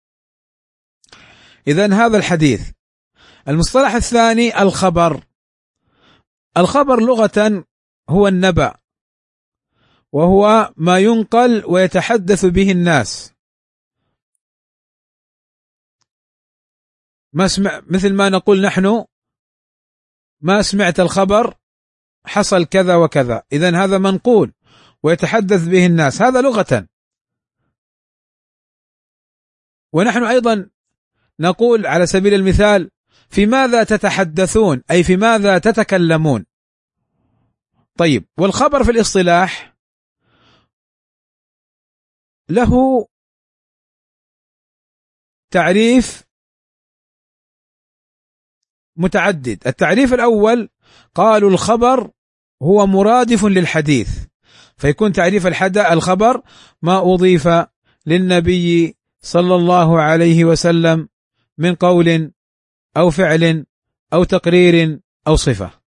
إذن هذا الحديث. المصطلح الثاني الخبر. الخبر لغة هو النبأ، وهو ما ينقل ويتحدث به الناس. مثل ما نقول نحن: ما سمعت الخبر حصل كذا وكذا. إذن هذا منقول ويتحدث به الناس، هذا لغة. ونحن أيضا نقول على سبيل المثال: في ماذا تتحدثون، أي في ماذا تتكلمون. طيب، والخبر في الاصطلاح له تعريف متعدد. التعريف الأول قالوا الخبر هو مرادف للحديث، فيكون تعريف الخبر ما أضيف للنبي صلى الله عليه وسلم من قول أو فعل أو تقرير أو صفة.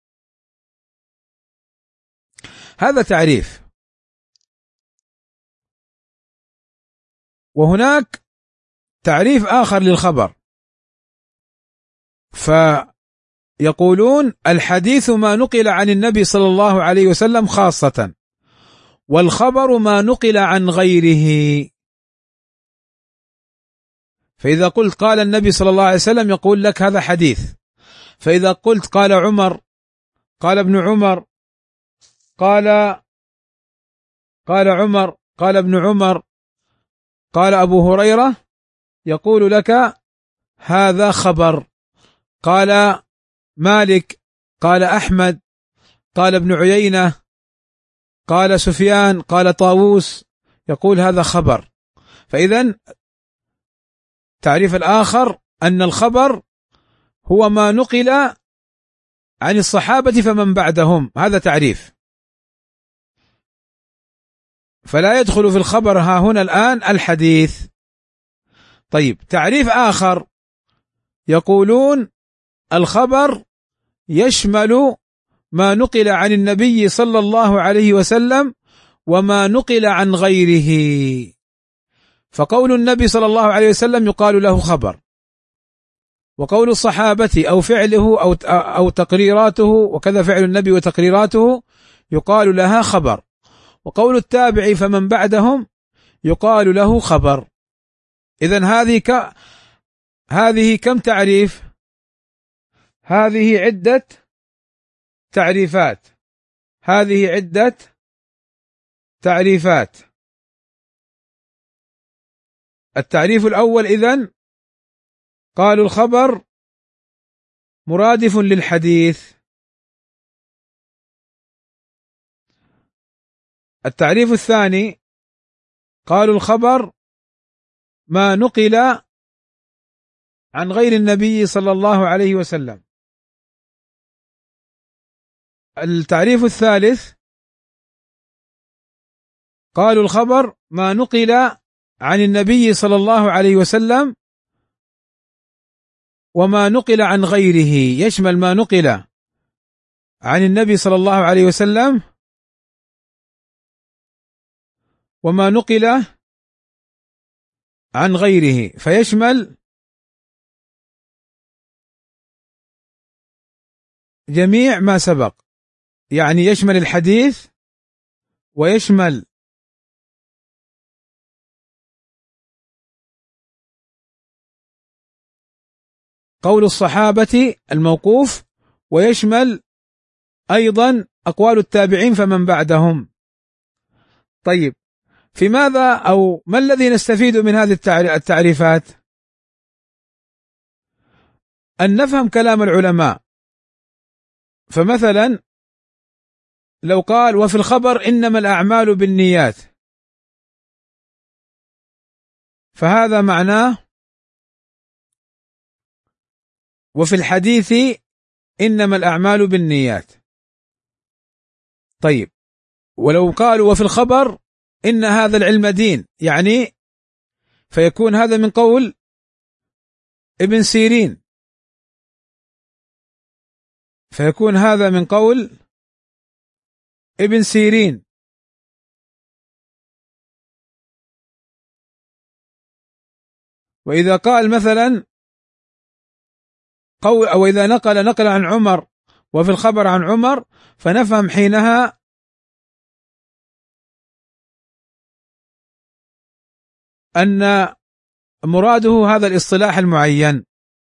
هذا تعريف. وهناك تعريف آخر للخبر، فيقولون الحديث ما نقل عن النبي صلى الله عليه وسلم خاصة، والخبر ما نقل عن غيره. فإذا قلت قال النبي صلى الله عليه وسلم يقول لك هذا حديث، فإذا قلت قال عمر، قال ابن عمر، قال عمر، قال ابن عمر، قال أبو هريرة، يقول لك هذا خبر. قال مالك، قال أحمد، قال ابن عيينة، قال سفيان، قال طاووس، يقول هذا خبر. فإذن تعريف الآخر أن الخبر هو ما نقل عن الصحابة فمن بعدهم، هذا تعريف. فلا يدخل في الخبر ها هنا الآن الحديث. طيب تعريف آخر يقولون الخبر يشمل ما نقل عن النبي صلى الله عليه وسلم وما نقل عن غيره. فقول النبي صلى الله عليه وسلم يقال له خبر، وقول الصحابة أو فعله أو تقريراته، وكذا فعل النبي وتقريراته يقال لها خبر، وقول التابع فمن بعدهم يقال له خبر. إذن هذه كم تعريف؟ هذه عدة تعريفات، هذه عدة تعريفات. التعريف الأول إذن قالوا الخبر مرادف للحديث. التعريف الثاني قالوا الخبر ما نقل عن غير النبي صلى الله عليه وسلم. التعريف الثالث قالوا الخبر ما نقل عن النبي صلى الله عليه وسلم وما نقل عن غيره، يشمل ما نقل عن النبي صلى الله عليه وسلم وما نقل عن غيره، فيشمل جميع ما سبق، يعني يشمل الحديث ويشمل قول الصحابة الموقوف، ويشمل أيضا أقوال التابعين فمن بعدهم. طيب في ماذا أو ما الذي نستفيد من هذه التعريفات؟ أن نفهم كلام العلماء. فمثلا لو قال وفي الخبر إنما الأعمال بالنيات، فهذا معناه وفي الحديث إنما الأعمال بالنيات. طيب ولو قالوا وفي الخبر إن هذا العلم دين، يعني فيكون هذا من قول ابن سيرين، فيكون هذا من قول ابن سيرين. وإذا قال مثلا قول أو إذا نقل عن عمر وفي الخبر عن عمر، فنفهم حينها أن مراده هذا الاصطلاح المعين.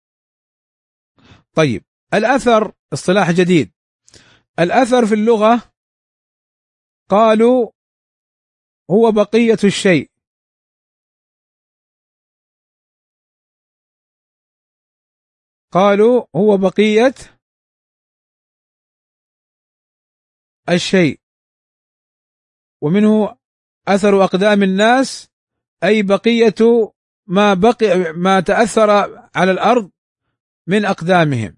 طيب الأثر اصطلاح جديد. الأثر في اللغة قالوا هو بقية الشيء، قالوا هو بقية الشيء، ومنه أثر أقدام الناس، أي بقية ما تأثر على الأرض من أقدامهم.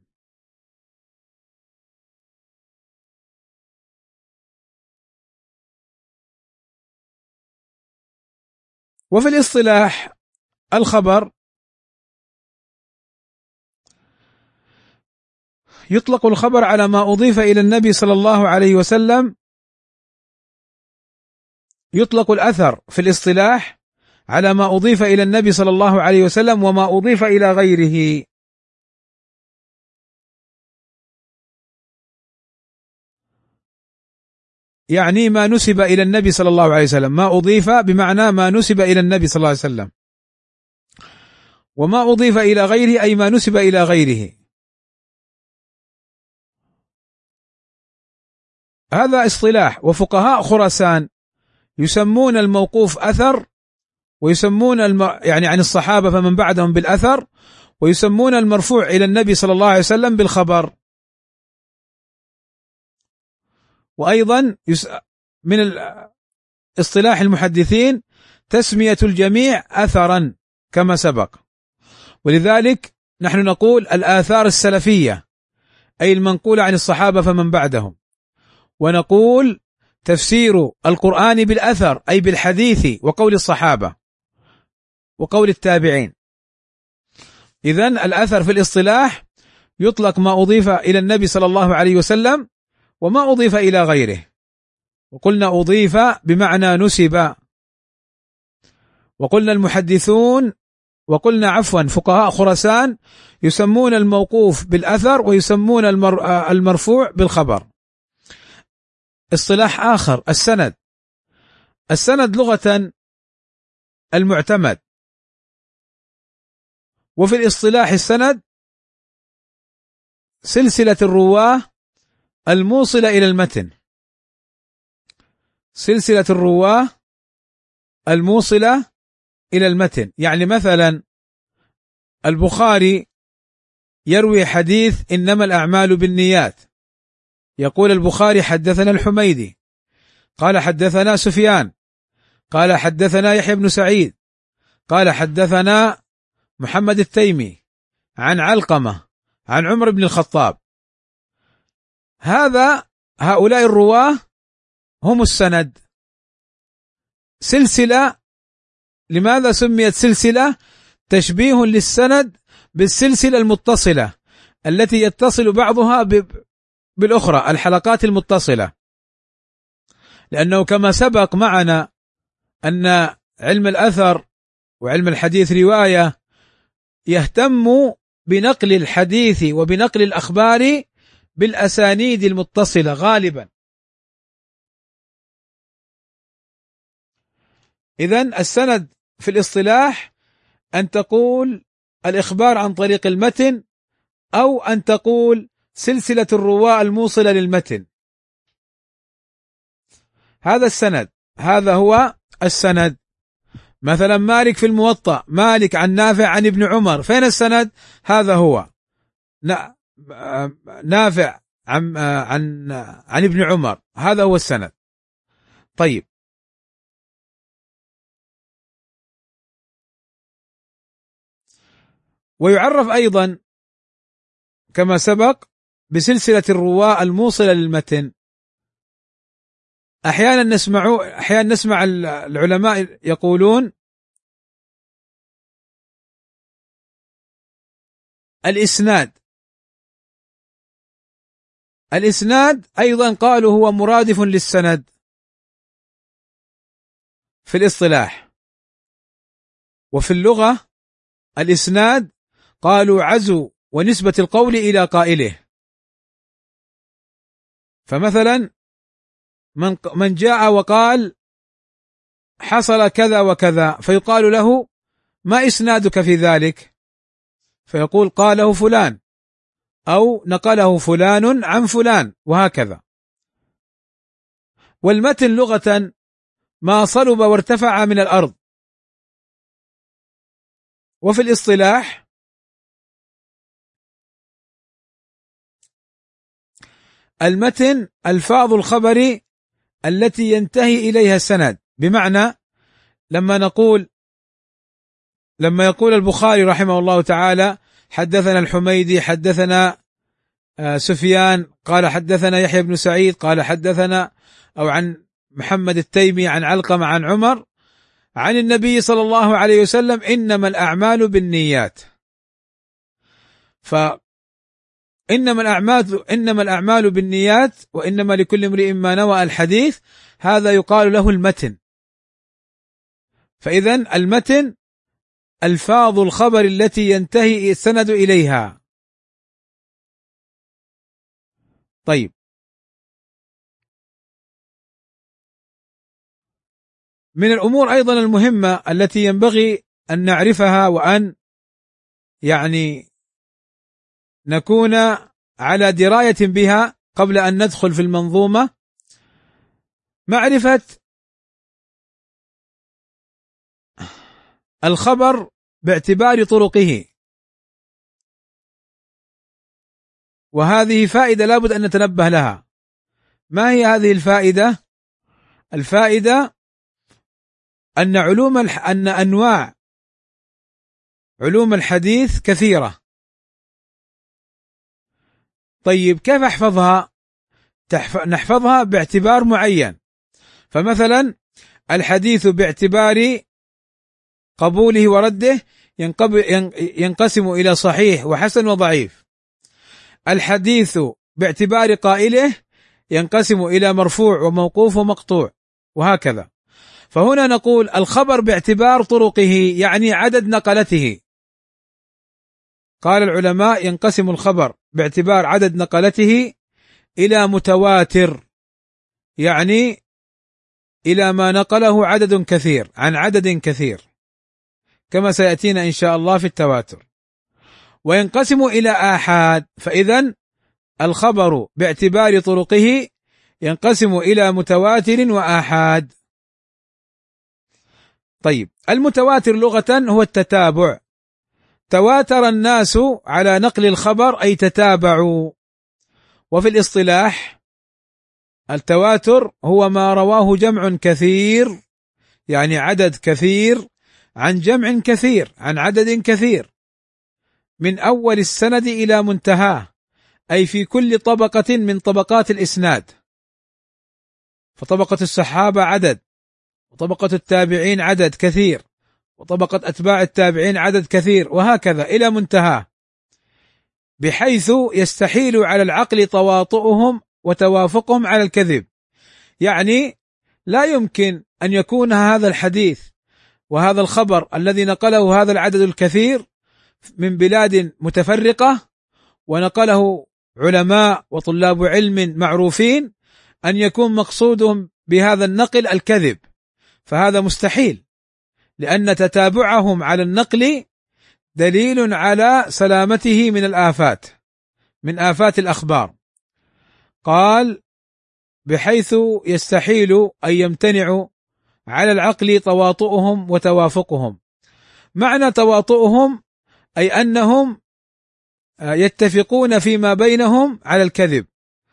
وفي الاصطلاح الخبر يطلق الخبر على ما أضيف إلى النبي صلى الله عليه وسلم، يطلق الأثر في الاصطلاح على ما أضيف إلى النبي صلى الله عليه وسلم وما أضيف إلى غيره. يعني ما نسب إلى النبي صلى الله عليه وسلم، ما أضيف بمعنى ما نسب إلى النبي صلى الله عليه وسلم، وما أضيف إلى غيره أي ما نسب إلى غيره. هذا اصطلاح. وفقهاء خراسان يسمون الموقوف أثر، ويسمون يعني عن الصحابة فمن بعدهم بالأثر، ويسمون المرفوع إلى النبي صلى الله عليه وسلم بالخبر. وأيضا من اصطلاح المحدثين تسمية الجميع أثرا كما سبق. ولذلك نحن نقول الآثار السلفية أي المنقولة عن الصحابة فمن بعدهم، ونقول تفسير القرآن بالأثر أي بالحديث وقول الصحابة وقول التابعين. إذن الأثر في الاصطلاح يطلق ما أضيف إلى النبي صلى الله عليه وسلم وما أضيف إلى غيره. وقلنا أضيف بمعنى نسب، وقلنا المحدثون وقلنا عفوا فقهاء خراسان يسمون الموقوف بالأثر ويسمون المرفوع بالخبر. اصطلاح آخر السند. السند لغة المعتمد، وفي الاصطلاح السند سلسلة الرواه الموصلة إلى المتن، سلسلة الرواه الموصلة إلى المتن. يعني مثلا البخاري يروي حديث إنما الأعمال بالنيات، يقول البخاري حدثنا الحميدي قال حدثنا سفيان قال حدثنا يحيى بن سعيد قال حدثنا محمد التيمي عن علقمة عن عمر بن الخطاب. هؤلاء الرواه هم السند. سلسلة، لماذا سميت سلسلة؟ تشبيه للسند بالسلسلة المتصلة التي يتصل بعضها بالأخرى، الحلقات المتصلة. لأنه كما سبق معنا أن علم الأثر وعلم الحديث رواية يهتم بنقل الحديث وبنقل الأخبار بالأسانيد المتصلة غالبا. إذن السند في الاصطلاح أن تقول الإخبار عن طريق المتن، أو أن تقول سلسلة الرواة الموصلة للمتن. هذا السند، هذا هو السند. مثلا مالك في الموطأ، مالك عن نافع عن ابن عمر، فين السند؟ هذا هو نافع عن ابن عمر، هذا هو السند. طيب، ويعرف أيضا كما سبق بسلسلة الرواة الموصلة للمتن. أحيانا نسمع العلماء يقولون الإسناد أيضا قالوا هو مرادف للسند في الاصطلاح. وفي اللغة الإسناد قالوا عزو ونسبة القول إلى قائله. فمثلا من جاء وقال حصل كذا وكذا، فيقال له ما إسنادك في ذلك؟ فيقول قاله فلان، أو نقله فلان عن فلان، وهكذا. والمتن لغة ما صلب وارتفع من الأرض. وفي الاصطلاح المتن ألفاظ الخبر التي ينتهي إليها السند. بمعنى لما يقول البخاري رحمه الله تعالى حدثنا الحميدي حدثنا سفيان قال حدثنا يحيى بن سعيد قال حدثنا، أو عن محمد التيمي عن علقمة عن عمر عن النبي صلى الله عليه وسلم إنما الأعمال بالنيات. إنما الأعمال بالنيات وإنما لكل امرئ ما نوى الحديث، هذا يقال له المتن. فإذن المتن ألفاظ الخبر التي ينتهي السند إليها. طيب، من الأمور أيضا المهمة التي ينبغي أن نعرفها وأن نكون على دراية بها قبل أن ندخل في المنظومة، معرفة الخبر باعتبار طرقه، وهذه فائدة لابد أن نتنبه لها. ما هي هذه الفائدة؟ الفائدة أن أنواع علوم الحديث كثيرة. طيب كيف أحفظها؟ نحفظها باعتبار معين. فمثلا الحديث باعتبار قبوله ورده ينقسم إلى صحيح وحسن وضعيف. الحديث باعتبار قائله ينقسم إلى مرفوع وموقوف ومقطوع، وهكذا. فهنا نقول الخبر باعتبار طرقه، يعني عدد نقلته. قال العلماء ينقسم الخبر باعتبار عدد نقلته إلى متواتر، يعني إلى ما نقله عدد كثير عن عدد كثير، كما سيأتينا إن شاء الله في التواتر. وينقسم إلى آحاد، فإذا الخبر باعتبار طرقه ينقسم إلى متواتر وآحاد. طيب المتواتر لغة هو التتابع، تواتر الناس على نقل الخبر أي تتابعوا. وفي الاصطلاح التواتر هو ما رواه جمع كثير، يعني عدد كثير عن جمع كثير عن عدد كثير، من أول السند إلى منتهاه، أي في كل طبقة من طبقات الإسناد. فطبقة الصحابة عدد، وطبقة التابعين عدد كثير، وطبقة أتباع التابعين عدد كثير، وهكذا إلى منتهاه، بحيث يستحيل على العقل تواطؤهم وتوافقهم على الكذب. يعني لا يمكن أن يكون هذا الحديث وهذا الخبر الذي نقله هذا العدد الكثير من بلاد متفرقة ونقله علماء وطلاب علم معروفين أن يكون مقصودهم بهذا النقل الكذب، فهذا مستحيل، لأن تتابعهم على النقل دليل على سلامته من الآفات، من آفات الأخبار. قال بحيث يستحيل أن يمتنع على العقل تواطؤهم وتوافقهم. معنى تواطؤهم أي أنهم يتفقون فيما بينهم على الكذب،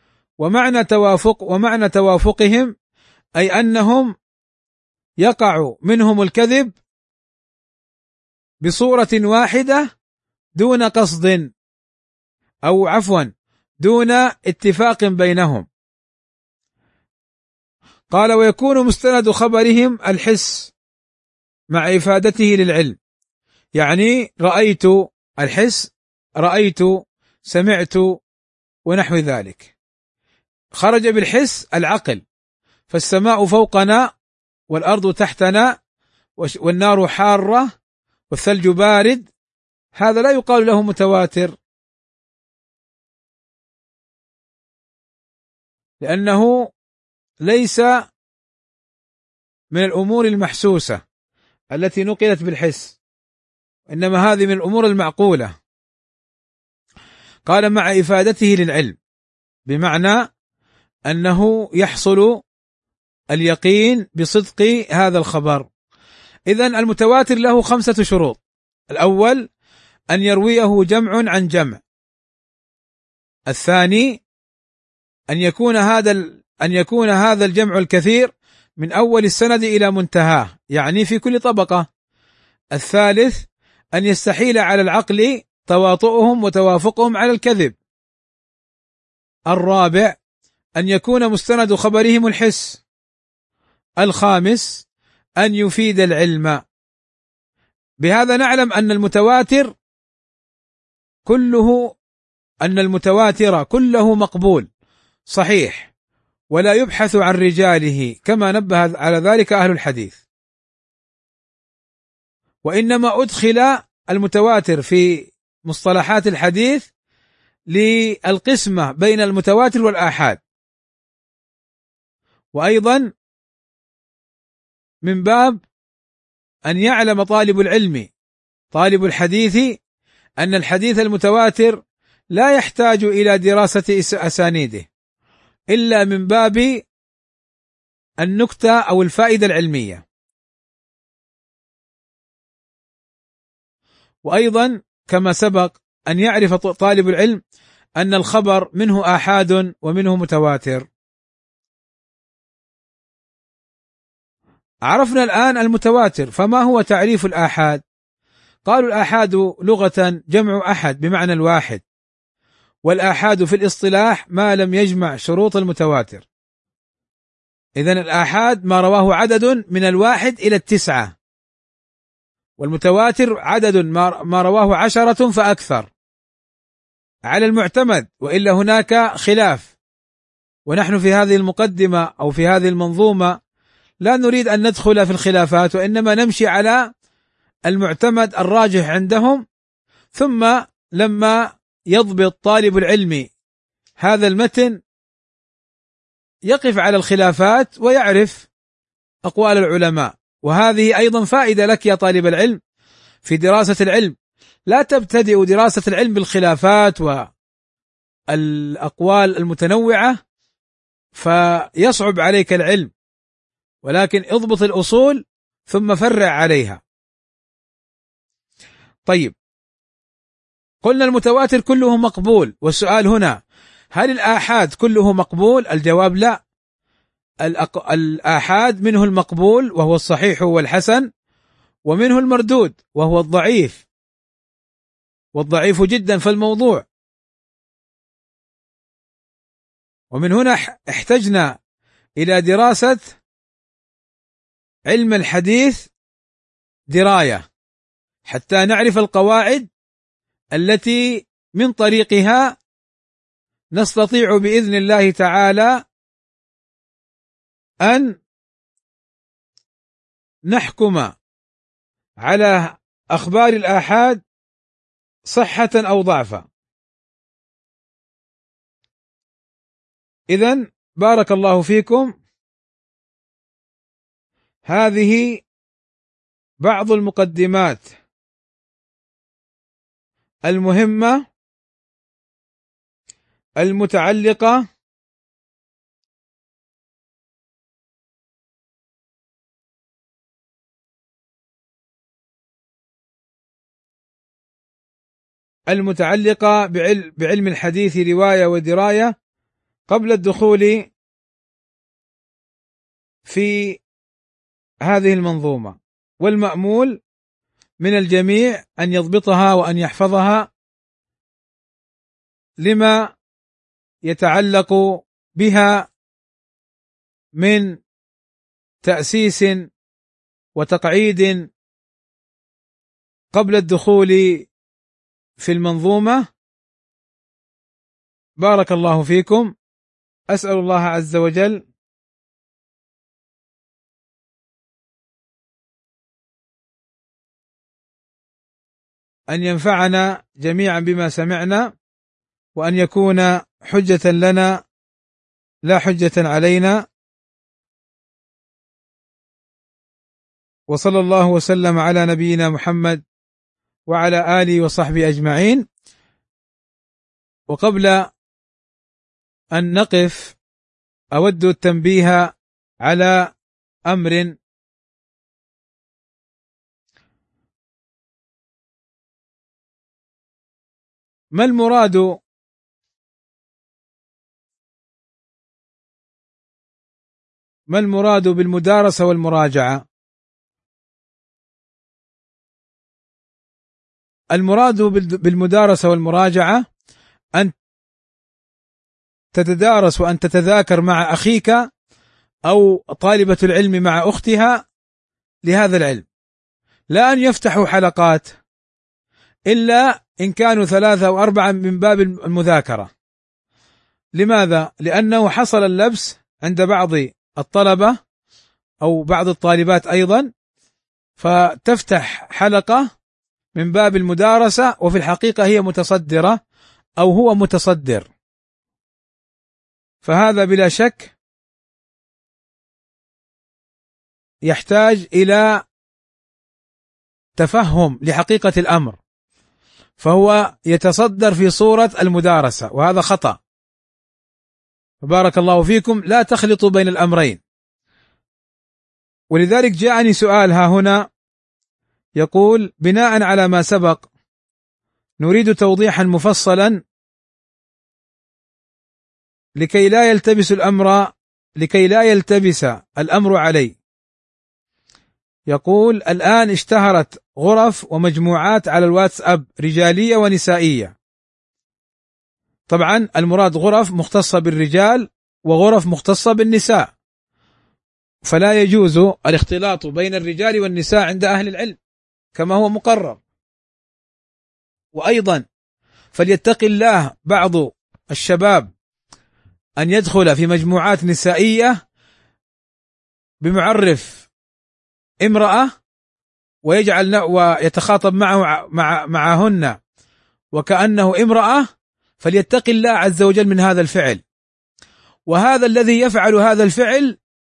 ومعنى توافقهم أي أنهم يقع منهم الكذب بصورة واحدة دون قصد، أو عفوا دون اتفاق بينهم. قال ويكون مستند خبرهم الحس مع إفادته للعلم، يعني رأيت، الحس رأيت، سمعت، ونحو ذلك. خرج بالحس العقل، فالسماء فوقنا والأرض تحتنا والنار حارة والثلج بارد، هذا لا يقال له متواتر، لأنه ليس من الأمور المحسوسة التي نقلت بالحس، إنما هذه من الأمور المعقولة. قال مع إفادته للعلم، بمعنى أنه يحصل اليقين بصدق هذا الخبر. إذن المتواتر له 5 شروط. الأول أن يرويه جمع عن جمع. الثاني أن يكون هذا الجمع الكثير من أول السند إلى منتهاه، يعني في كل طبقة. الثالث أن يستحيل على العقل تواطؤهم وتوافقهم على الكذب. الرابع أن يكون مستند خبرهم الحس. الخامس أن يفيد العلم. بهذا نعلم أن المتواتر كله مقبول صحيح، ولا يبحث عن رجاله كما نبه على ذلك أهل الحديث، وإنما أدخل المتواتر في مصطلحات الحديث للقسمة بين المتواتر والآحاد. وأيضا من باب أن يعلم طالب الحديث أن الحديث المتواتر لا يحتاج إلى دراسة أسانيده إلا من باب النكتة أو الفائدة العلمية. وأيضا كما سبق أن يعرف طالب العلم أن الخبر منه آحاد ومنه متواتر. عرفنا الآن المتواتر، فما هو تعريف الآحاد؟ قالوا الآحاد لغة جمع أحد بمعنى الواحد، والآحاد في الاصطلاح ما لم يجمع شروط المتواتر. إذن الآحاد ما رواه عدد من 1 إلى 9، والمتواتر عدد ما رواه 10 فأكثر على المعتمد، وإلا هناك خلاف. ونحن في هذه المقدمة أو في هذه المنظومة لا نريد أن ندخل في الخلافات، وإنما نمشي على المعتمد الراجح عندهم، ثم لما يضبط طالب العلم هذا المتن يقف على الخلافات ويعرف أقوال العلماء. وهذه أيضا فائدة لك يا طالب العلم في دراسة العلم، لا تبتدئ دراسة العلم بالخلافات والأقوال المتنوعة فيصعب عليك العلم، ولكن اضبط الأصول ثم فرع عليها. طيب، قلنا المتواتر كله مقبول، والسؤال هنا هل الآحاد كله مقبول؟ الجواب لا، الآحاد منه المقبول وهو الصحيح والحسن، ومنه المردود وهو الضعيف، والضعيف جدا في الموضوع. ومن هنا احتجنا إلى دراسة علم الحديث دراية حتى نعرف القواعد التي من طريقها نستطيع بإذن الله تعالى أن نحكم على أخبار الآحاد صحة أو ضعفا. إذن بارك الله فيكم، هذه بعض المقدمات المهمة المتعلقة بعلم الحديث رواية ودراية قبل الدخول في هذه المنظومة. والمأمول من الجميع أن يضبطها وأن يحفظها لما يتعلق بها من تأسيس وتقعيد قبل الدخول في المنظومة. بارك الله فيكم، أسأل الله عز وجل أن ينفعنا جميعا بما سمعنا، وأن يكون حجة لنا لا حجة علينا. وصلى الله وسلم على نبينا محمد وعلى آله وصحبه أجمعين. وقبل أن نقف أود التنبيه على أمر. ما المراد بالمدارسة والمراجعة؟ المراد بالمدارسة والمراجعة أن تتدارس وأن تتذاكر مع أخيك أو طالبة العلم مع أختها لهذا العلم، لا أن يفتحوا حلقات إلا إن كانوا 3 أو 4 من باب المذاكرة. لماذا؟ لأنه حصل اللبس عند بعض الطلبة أو بعض الطالبات أيضا، فتفتح حلقة من باب المدارسة وفي الحقيقة هي متصدرة أو هو متصدر، فهذا بلا شك يحتاج إلى تفهم لحقيقة الأمر، فهو يتصدر في صورة المدارسة، وهذا خطأ. فبارك الله فيكم لا تخلطوا بين الأمرين. ولذلك جاءني سؤال ها هنا يقول: بناء على ما سبق نريد توضيحا مفصلا لكي لا يلتبس الأمر علي. يقول: الآن اشتهرت غرف ومجموعات على الواتساب رجالية ونسائية. طبعا المراد غرف مختصة بالرجال وغرف مختصة بالنساء، فلا يجوز الاختلاط بين الرجال والنساء عند أهل العلم كما هو مقرر. وأيضا فليتقي الله بعض الشباب أن يدخل في مجموعات نسائية بمعرف امرأة ويتخاطب معهن وكأنه امرأة، فليتقي الله عز وجل من هذا الفعل. وهذا الذي يفعل هذا الفعل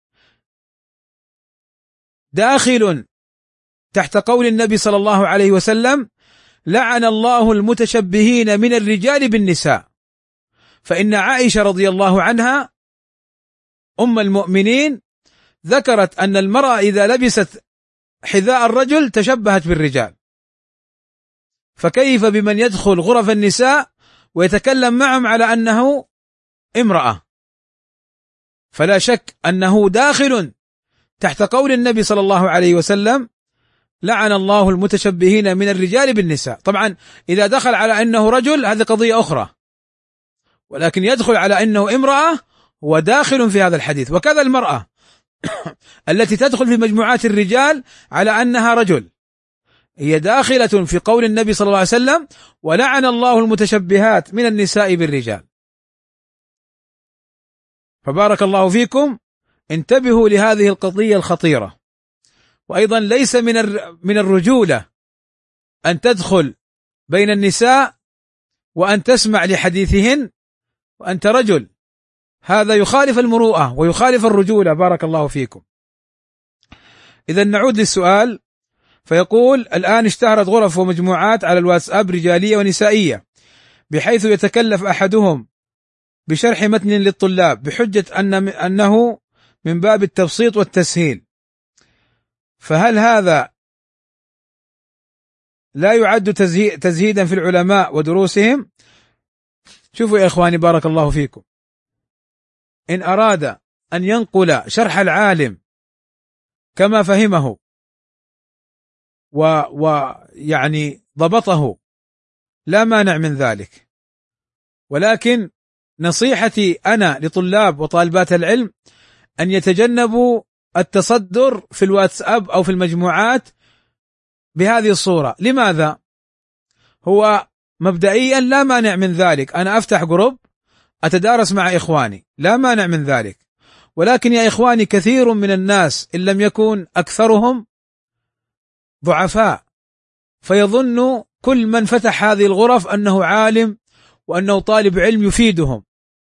داخل تحت قول النبي صلى الله عليه وسلم: لعن الله المتشبهين من الرجال بالنساء. فإن عائشة رضي الله عنها أم المؤمنين ذكرت أن المرأة إذا لبست حذاء الرجل تشبهت بالرجال، فكيف بمن يدخل غرف النساء ويتكلم معهم على أنه امرأة؟ فلا شك أنه داخل تحت قول النبي صلى الله عليه وسلم: لعن الله المتشبهين من الرجال بالنساء. طبعا إذا دخل على أنه رجل هذه قضية أخرى، ولكن يدخل على أنه امرأة هو داخل في هذا الحديث. وكذا المرأة التي تدخل في مجموعات الرجال على أنها رجل هي داخلة في قول النبي صلى الله عليه وسلم: ولعن الله المتشبهات من النساء بالرجال. فبارك الله فيكم، انتبهوا لهذه القضية الخطيرة. وأيضا ليس من الرجولة أن تدخل بين النساء وأن تسمع لحديثهن وأنت رجل، هذا يخالف المروءة ويخالف الرجولة. بارك الله فيكم. إذا نعود للسؤال، فيقول: الآن اشتهرت غرف ومجموعات على الواتساب رجالية ونسائية، بحيث يتكلف أحدهم بشرح متن للطلاب بحجة أنه من باب التبسيط والتسهيل، فهل هذا لا يعد تزهيدا في العلماء ودروسهم؟ شوفوا يا إخواني بارك الله فيكم، إن أراد أن ينقل شرح العالم كما فهمه ويعني ضبطه لا مانع من ذلك، ولكن نصيحتي أنا لطلاب وطالبات العلم أن يتجنبوا التصدر في الواتساب أو في المجموعات بهذه الصورة. لماذا؟ هو مبدئيا لا مانع من ذلك، أنا أفتح جروب أتدارس مع إخواني، لا مانع من ذلك، ولكن يا إخواني كثير من الناس إن لم يكن أكثرهم ضعفاء، فيظن كل من فتح هذه الغرف أنه عالم وأنه طالب علم يفيدهم،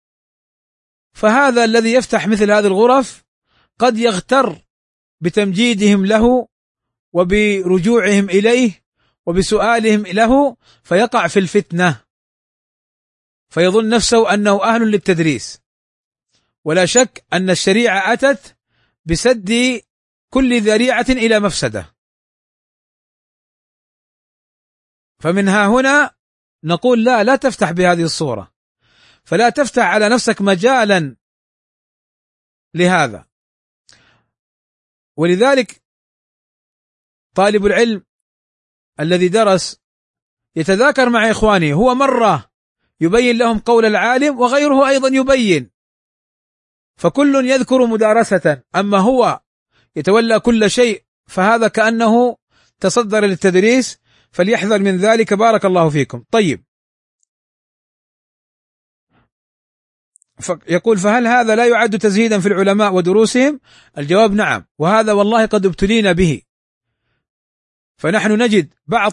فهذا الذي يفتح مثل هذه الغرف قد يغتر بتمجيدهم له وبرجوعهم إليه وبسؤالهم له، فيقع في الفتنة، فيظن نفسه أنه أهل للتدريس. ولا شك أن الشريعة أتت بسد كل ذريعة إلى مفسدة. فمنها هنا نقول لا تفتح بهذه الصورة، فلا تفتح على نفسك مجالا لهذا. ولذلك طالب العلم الذي درس يتذاكر مع إخوانه، هو مرة يبين لهم قول العالم وغيره أيضا يبين، فكل يذكر مدارسة، أما هو يتولى كل شيء فهذا كأنه تصدر للتدريس، فليحذر من ذلك. بارك الله فيكم. طيب، يقول: فهل هذا لا يعد تزهيدا في العلماء ودروسهم؟ الجواب: نعم، وهذا والله قد ابتلينا به. فنحن نجد بعض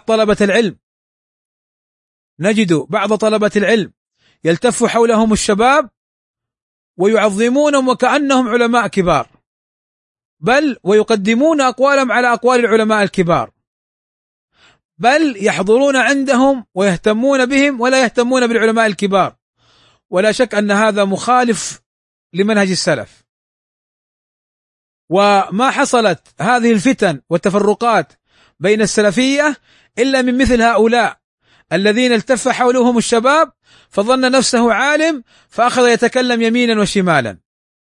طلبة العلم يلتف حولهم الشباب ويعظمونهم وكأنهم علماء كبار، بل ويقدمون أقوالهم على أقوال العلماء الكبار، بل يحضرون عندهم ويهتمون بهم ولا يهتمون بالعلماء الكبار. ولا شك أن هذا مخالف لمنهج السلف. وما حصلت هذه الفتن والتفرقات بين السلفية إلا من مثل هؤلاء الذين التف حولهم الشباب فظن نفسه عالم فأخذ يتكلم يمينا وشمالا.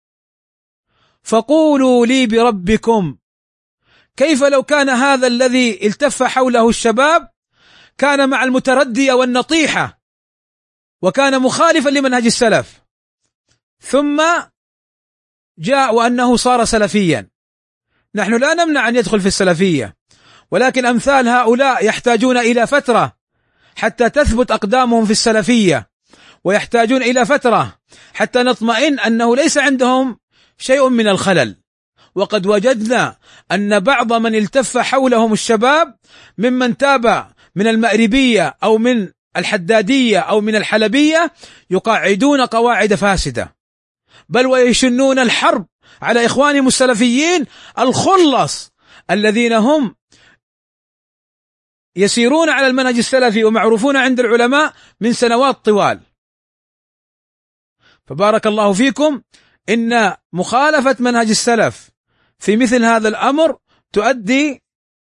فقولوا لي بربكم، كيف لو كان هذا الذي التف حوله الشباب كان مع المتردية والنطيحة وكان مخالفا لمنهج السلف، ثم جاء وأنه صار سلفيا؟ نحن لا نمنع أن يدخل في السلفية، ولكن أمثال هؤلاء يحتاجون إلى فترة حتى تثبت أقدامهم في السلفية، ويحتاجون إلى فترة حتى نطمئن أنه ليس عندهم شيء من الخلل. وقد وجدنا أن بعض من التف حولهم الشباب ممن تاب من المأربية أو من الحدادية أو من الحلبية يقاعدون قواعد فاسدة، بل ويشنون الحرب على إخوانهم السلفيين الخلص الذين هم يسيرون على المنهج السلفي ومعروفون عند العلماء من سنوات طوال. فبارك الله فيكم، إن مخالفة منهج السلف في مثل هذا الأمر تؤدي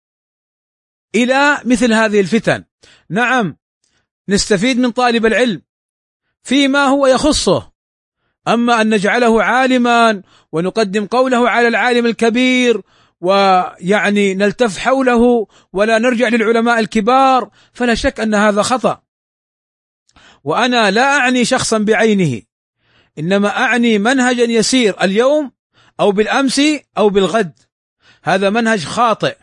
إلى مثل هذه الفتن. نعم، نستفيد من طالب العلم فيما هو يخصه، أما أن نجعله عالما ونقدم قوله على العالم الكبير ويعني نلتف حوله ولا نرجع للعلماء الكبار، فلا شك أن هذا خطأ. وأنا لا أعني شخصا بعينه، إنما أعني منهجا يسير اليوم أو بالأمس أو بالغد. هذا منهج خاطئ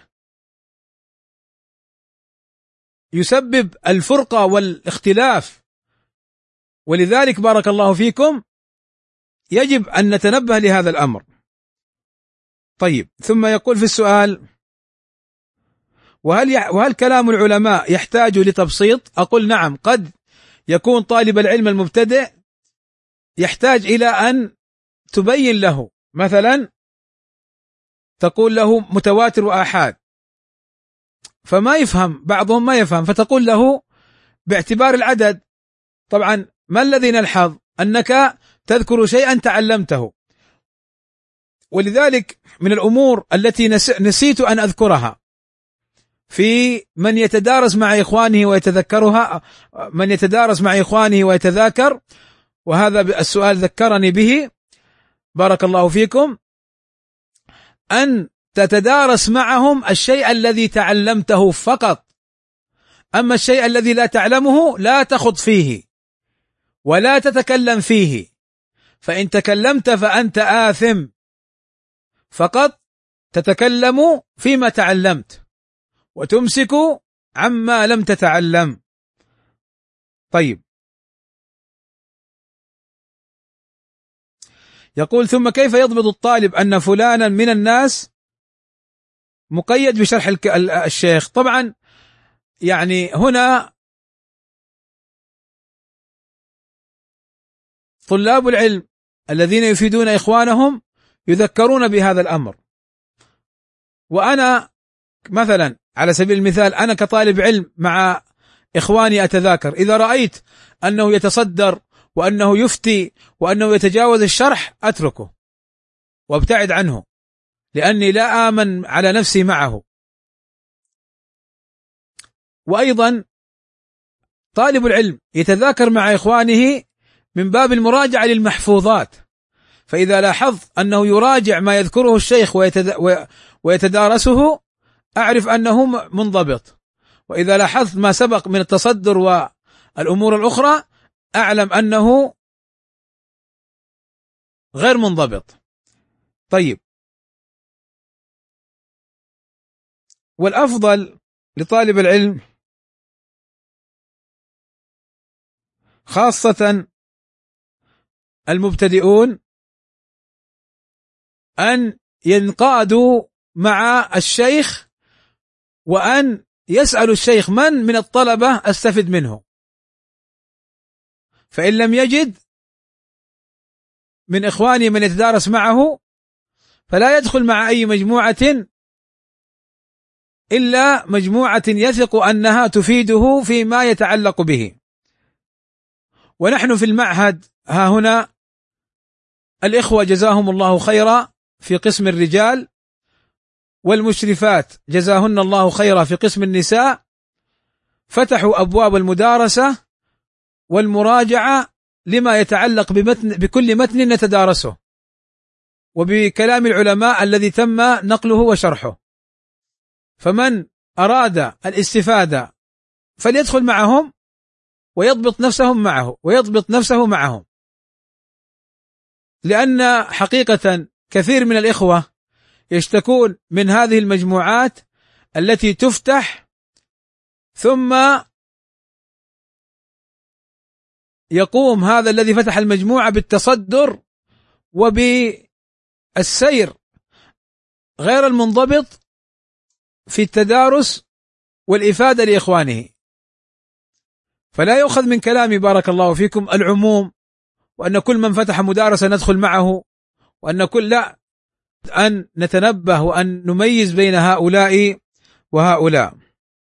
يسبب الفرقة والاختلاف، ولذلك بارك الله فيكم يجب أن نتنبه لهذا الأمر. طيب، ثم يقول في السؤال: وهل كلام العلماء يحتاج لتبسيط؟ أقول نعم، قد يكون طالب العلم المبتدئ يحتاج إلى أن تبين له، مثلا تقول له متواتر وآحاد فما يفهم، بعضهم ما يفهم، فتقول له باعتبار العدد. طبعا ما الذي نلحظ؟ أنك تذكر شيئا تعلمته، ولذلك من الأمور التي نسيت أن أذكرها في من يتدارس مع إخوانه ويتذكرها، من يتدارس مع إخوانه ويتذاكر، وهذا السؤال ذكرني به بارك الله فيكم، أن تتدارس معهم الشيء الذي تعلمته فقط، أما الشيء الذي لا تعلمه لا تخض فيه ولا تتكلم فيه، فإن تكلمت فأنت آثم، فقط تتكلم فيما تعلمت وتمسك عما لم تتعلم. طيب، يقول: ثم كيف يضبط الطالب أن فلانا من الناس مقيد بشرح الشيخ؟ طبعا يعني هنا طلاب العلم الذين يفيدون إخوانهم يذكرون بهذا الأمر. وأنا مثلا على سبيل المثال أنا كطالب علم مع إخواني أتذاكر، إذا رأيت أنه يتصدر وأنه يفتي وأنه يتجاوز الشرح أتركه وابتعد عنه، لأني لا آمن على نفسي معه. وأيضا طالب العلم يتذاكر مع إخوانه من باب المراجعة للمحفوظات، فإذا لاحظت أنه يراجع ما يذكره الشيخ ويتدارسه أعرف أنه منضبط، وإذا لاحظت ما سبق من التصدر والأمور الأخرى أعلم أنه غير منضبط. طيب، والأفضل لطالب العلم خاصة المبتدئون أن ينقادوا مع الشيخ وأن يسألوا الشيخ من الطلبة أستفد منه، فإن لم يجد من إخواني من يتدارس معه فلا يدخل مع أي مجموعة إلا مجموعة يثق أنها تفيده فيما يتعلق به. ونحن في المعهد ها هنا الإخوة جزاهم الله خيرا في قسم الرجال، والمشرفات جزاهن الله خيرا في قسم النساء، فتحوا أبواب المدارسة والمراجعة لما يتعلق بكل متن نتدارسه وبكلام العلماء الذي تم نقله وشرحه. فمن أراد الاستفادة فليدخل معهم ويضبط نفسه معهم، لأن حقيقة كثير من الإخوة يشتكون من هذه المجموعات التي تفتح ثم يقوم هذا الذي فتح المجموعة بالتصدر وبالسير غير المنضبط في التدارس والإفادة لإخوانه. فلا يؤخذ من كلامي بارك الله فيكم العموم، وأن كل من فتح مدارسة ندخل معه، وأن لا، أن نتنبه وأن نميز بين هؤلاء وهؤلاء.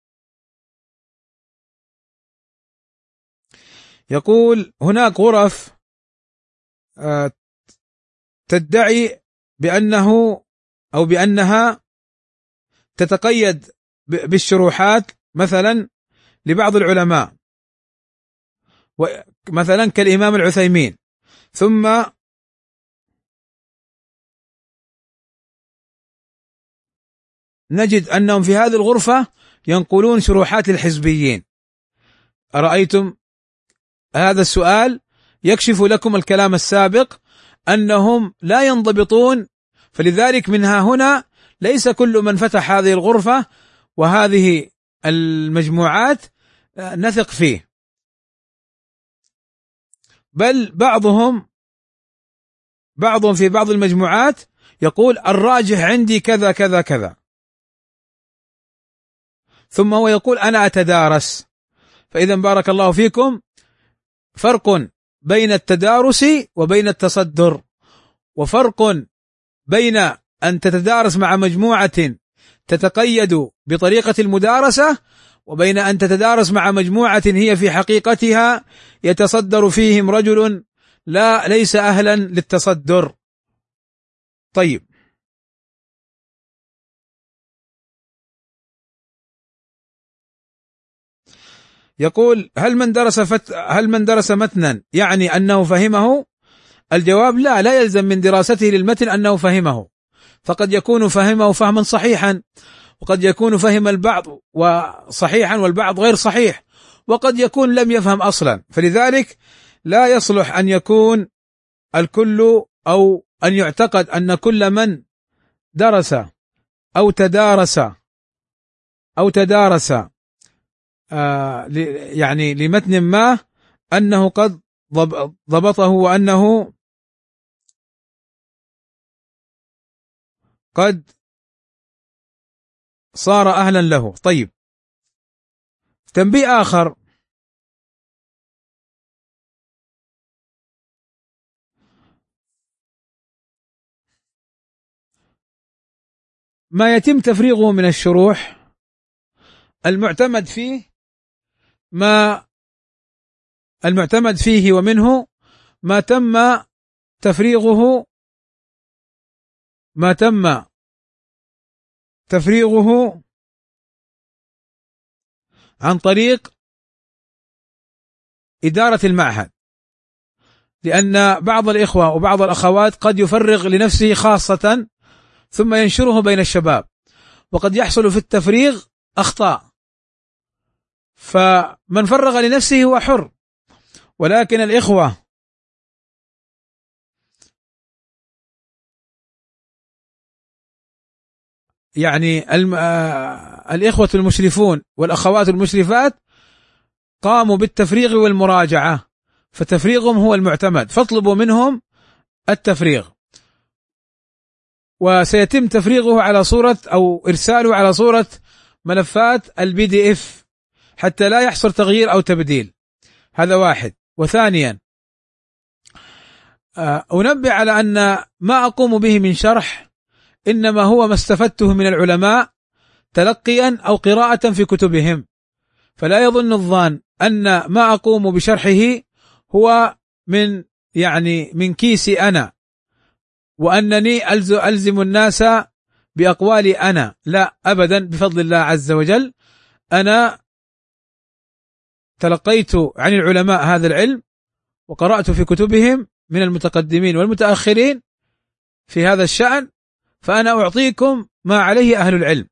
يقول هناك غرف تدعي بأنه أو بأنها تتقيد بالشروحات مثلا لبعض العلماء، مثلا كالإمام العثيمين، ثم نجد أنهم في هذه الغرفة ينقلون شروحات الحزبيين. أرأيتم هذا السؤال يكشف لكم الكلام السابق أنهم لا ينضبطون. فلذلك منها هنا ليس كل من فتح هذه الغرفة وهذه المجموعات نثق فيه، بل بعضهم في بعض المجموعات يقول الراجح عندي كذا كذا كذا، ثم هو يقول أنا أتدارس. فإذا بارك الله فيكم فرق بين التدارس وبين التصدر، وفرق بين أن تتدارس مع مجموعة تتقيد بطريقة المدارسة، وبين أن تتدارس مع مجموعة هي في حقيقتها يتصدر فيهم رجل ليس أهلا للتصدر. طيب، يقول هل من درس متنا يعني أنه فهمه؟ الجواب لا يلزم من دراسته للمتن أنه فهمه، فقد يكون فهمه فهما صحيحا، وقد يكون فهم البعض وصحيحا والبعض غير صحيح، وقد يكون لم يفهم أصلا. فلذلك لا يصلح أن يكون الكل أو أن يعتقد أن كل من درس أو تدارس يعني لمتن ما أنه قد ضبطه وأنه قد صار أهلا له. طيب، تنبيه آخر: ما يتم تفريغه من الشروح المعتمد فيه ومنه ما تم تفريغه عن طريق إدارة المعهد، لأن بعض الإخوة وبعض الأخوات قد يفرغ لنفسه خاصة ثم ينشره بين الشباب، وقد يحصل في التفريغ أخطاء، فمن فرغ لنفسه هو حر. ولكن الإخوة يعني الإخوة المشرفون والأخوات المشرفات قاموا بالتفريغ والمراجعة، فتفريغهم هو المعتمد، فاطلبوا منهم التفريغ، وسيتم تفريغه على صورة أو إرساله على صورة ملفات الPDF حتى لا يحصل تغيير أو تبديل. هذا واحد. وثانيا أنبه على أن ما أقوم به من شرح إنما هو ما استفدته من العلماء تلقيا أو قراءة في كتبهم، فلا يظن الظان أن ما أقوم بشرحه هو من كيسي أنا، وأنني ألزم الناس بأقوالي أنا، لا أبدا، بفضل الله عز وجل. أنا تلقيت عن العلماء هذا العلم وقرأت في كتبهم من المتقدمين والمتأخرين في هذا الشأن، فأنا أعطيكم ما عليه أهل العلم.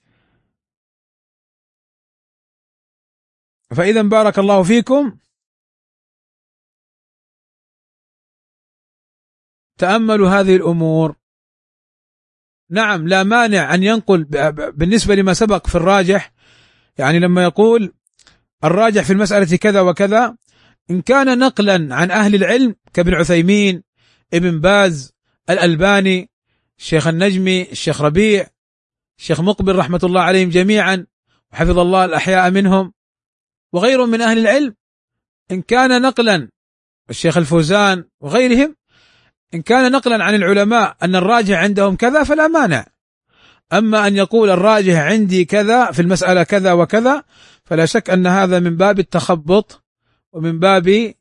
فإذا بارك الله فيكم، تأملوا هذه الأمور. نعم، لا مانع أن ينقل بالنسبة لما سبق في الراجح، يعني لما يقول الراجح في المسألة كذا وكذا، إن كان نقلا عن أهل العلم كابن عثيمين، ابن باز، الألباني، الشيخ النجمي، الشيخ ربيع، الشيخ مقبل رحمة الله عليهم جميعا وحفظ الله الأحياء منهم، وغيرهم من أهل العلم، إن كان نقلا الشيخ الفوزان وغيرهم، إن كان نقلا عن العلماء أن الراجح عندهم كذا فلا مانع. أما أن يقول الراجح عندي كذا في المسألة كذا وكذا، فلا شك أن هذا من باب التخبط ومن باب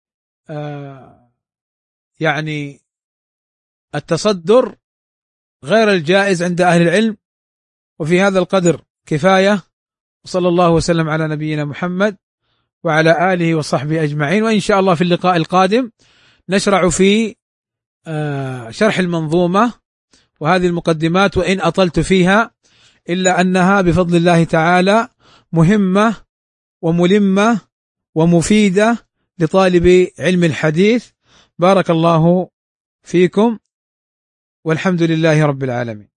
يعني التصدر غير الجائز عند أهل العلم. وفي هذا القدر كفاية، وصلى الله وسلم على نبينا محمد وعلى آله وصحبه أجمعين. وإن شاء الله في اللقاء القادم نشرع في شرح المنظومة وهذه المقدمات، وإن أطلت فيها إلا أنها بفضل الله تعالى مهمة وملمة ومفيدة لطالب علم الحديث. بارك الله فيكم، والحمد لله رب العالمين.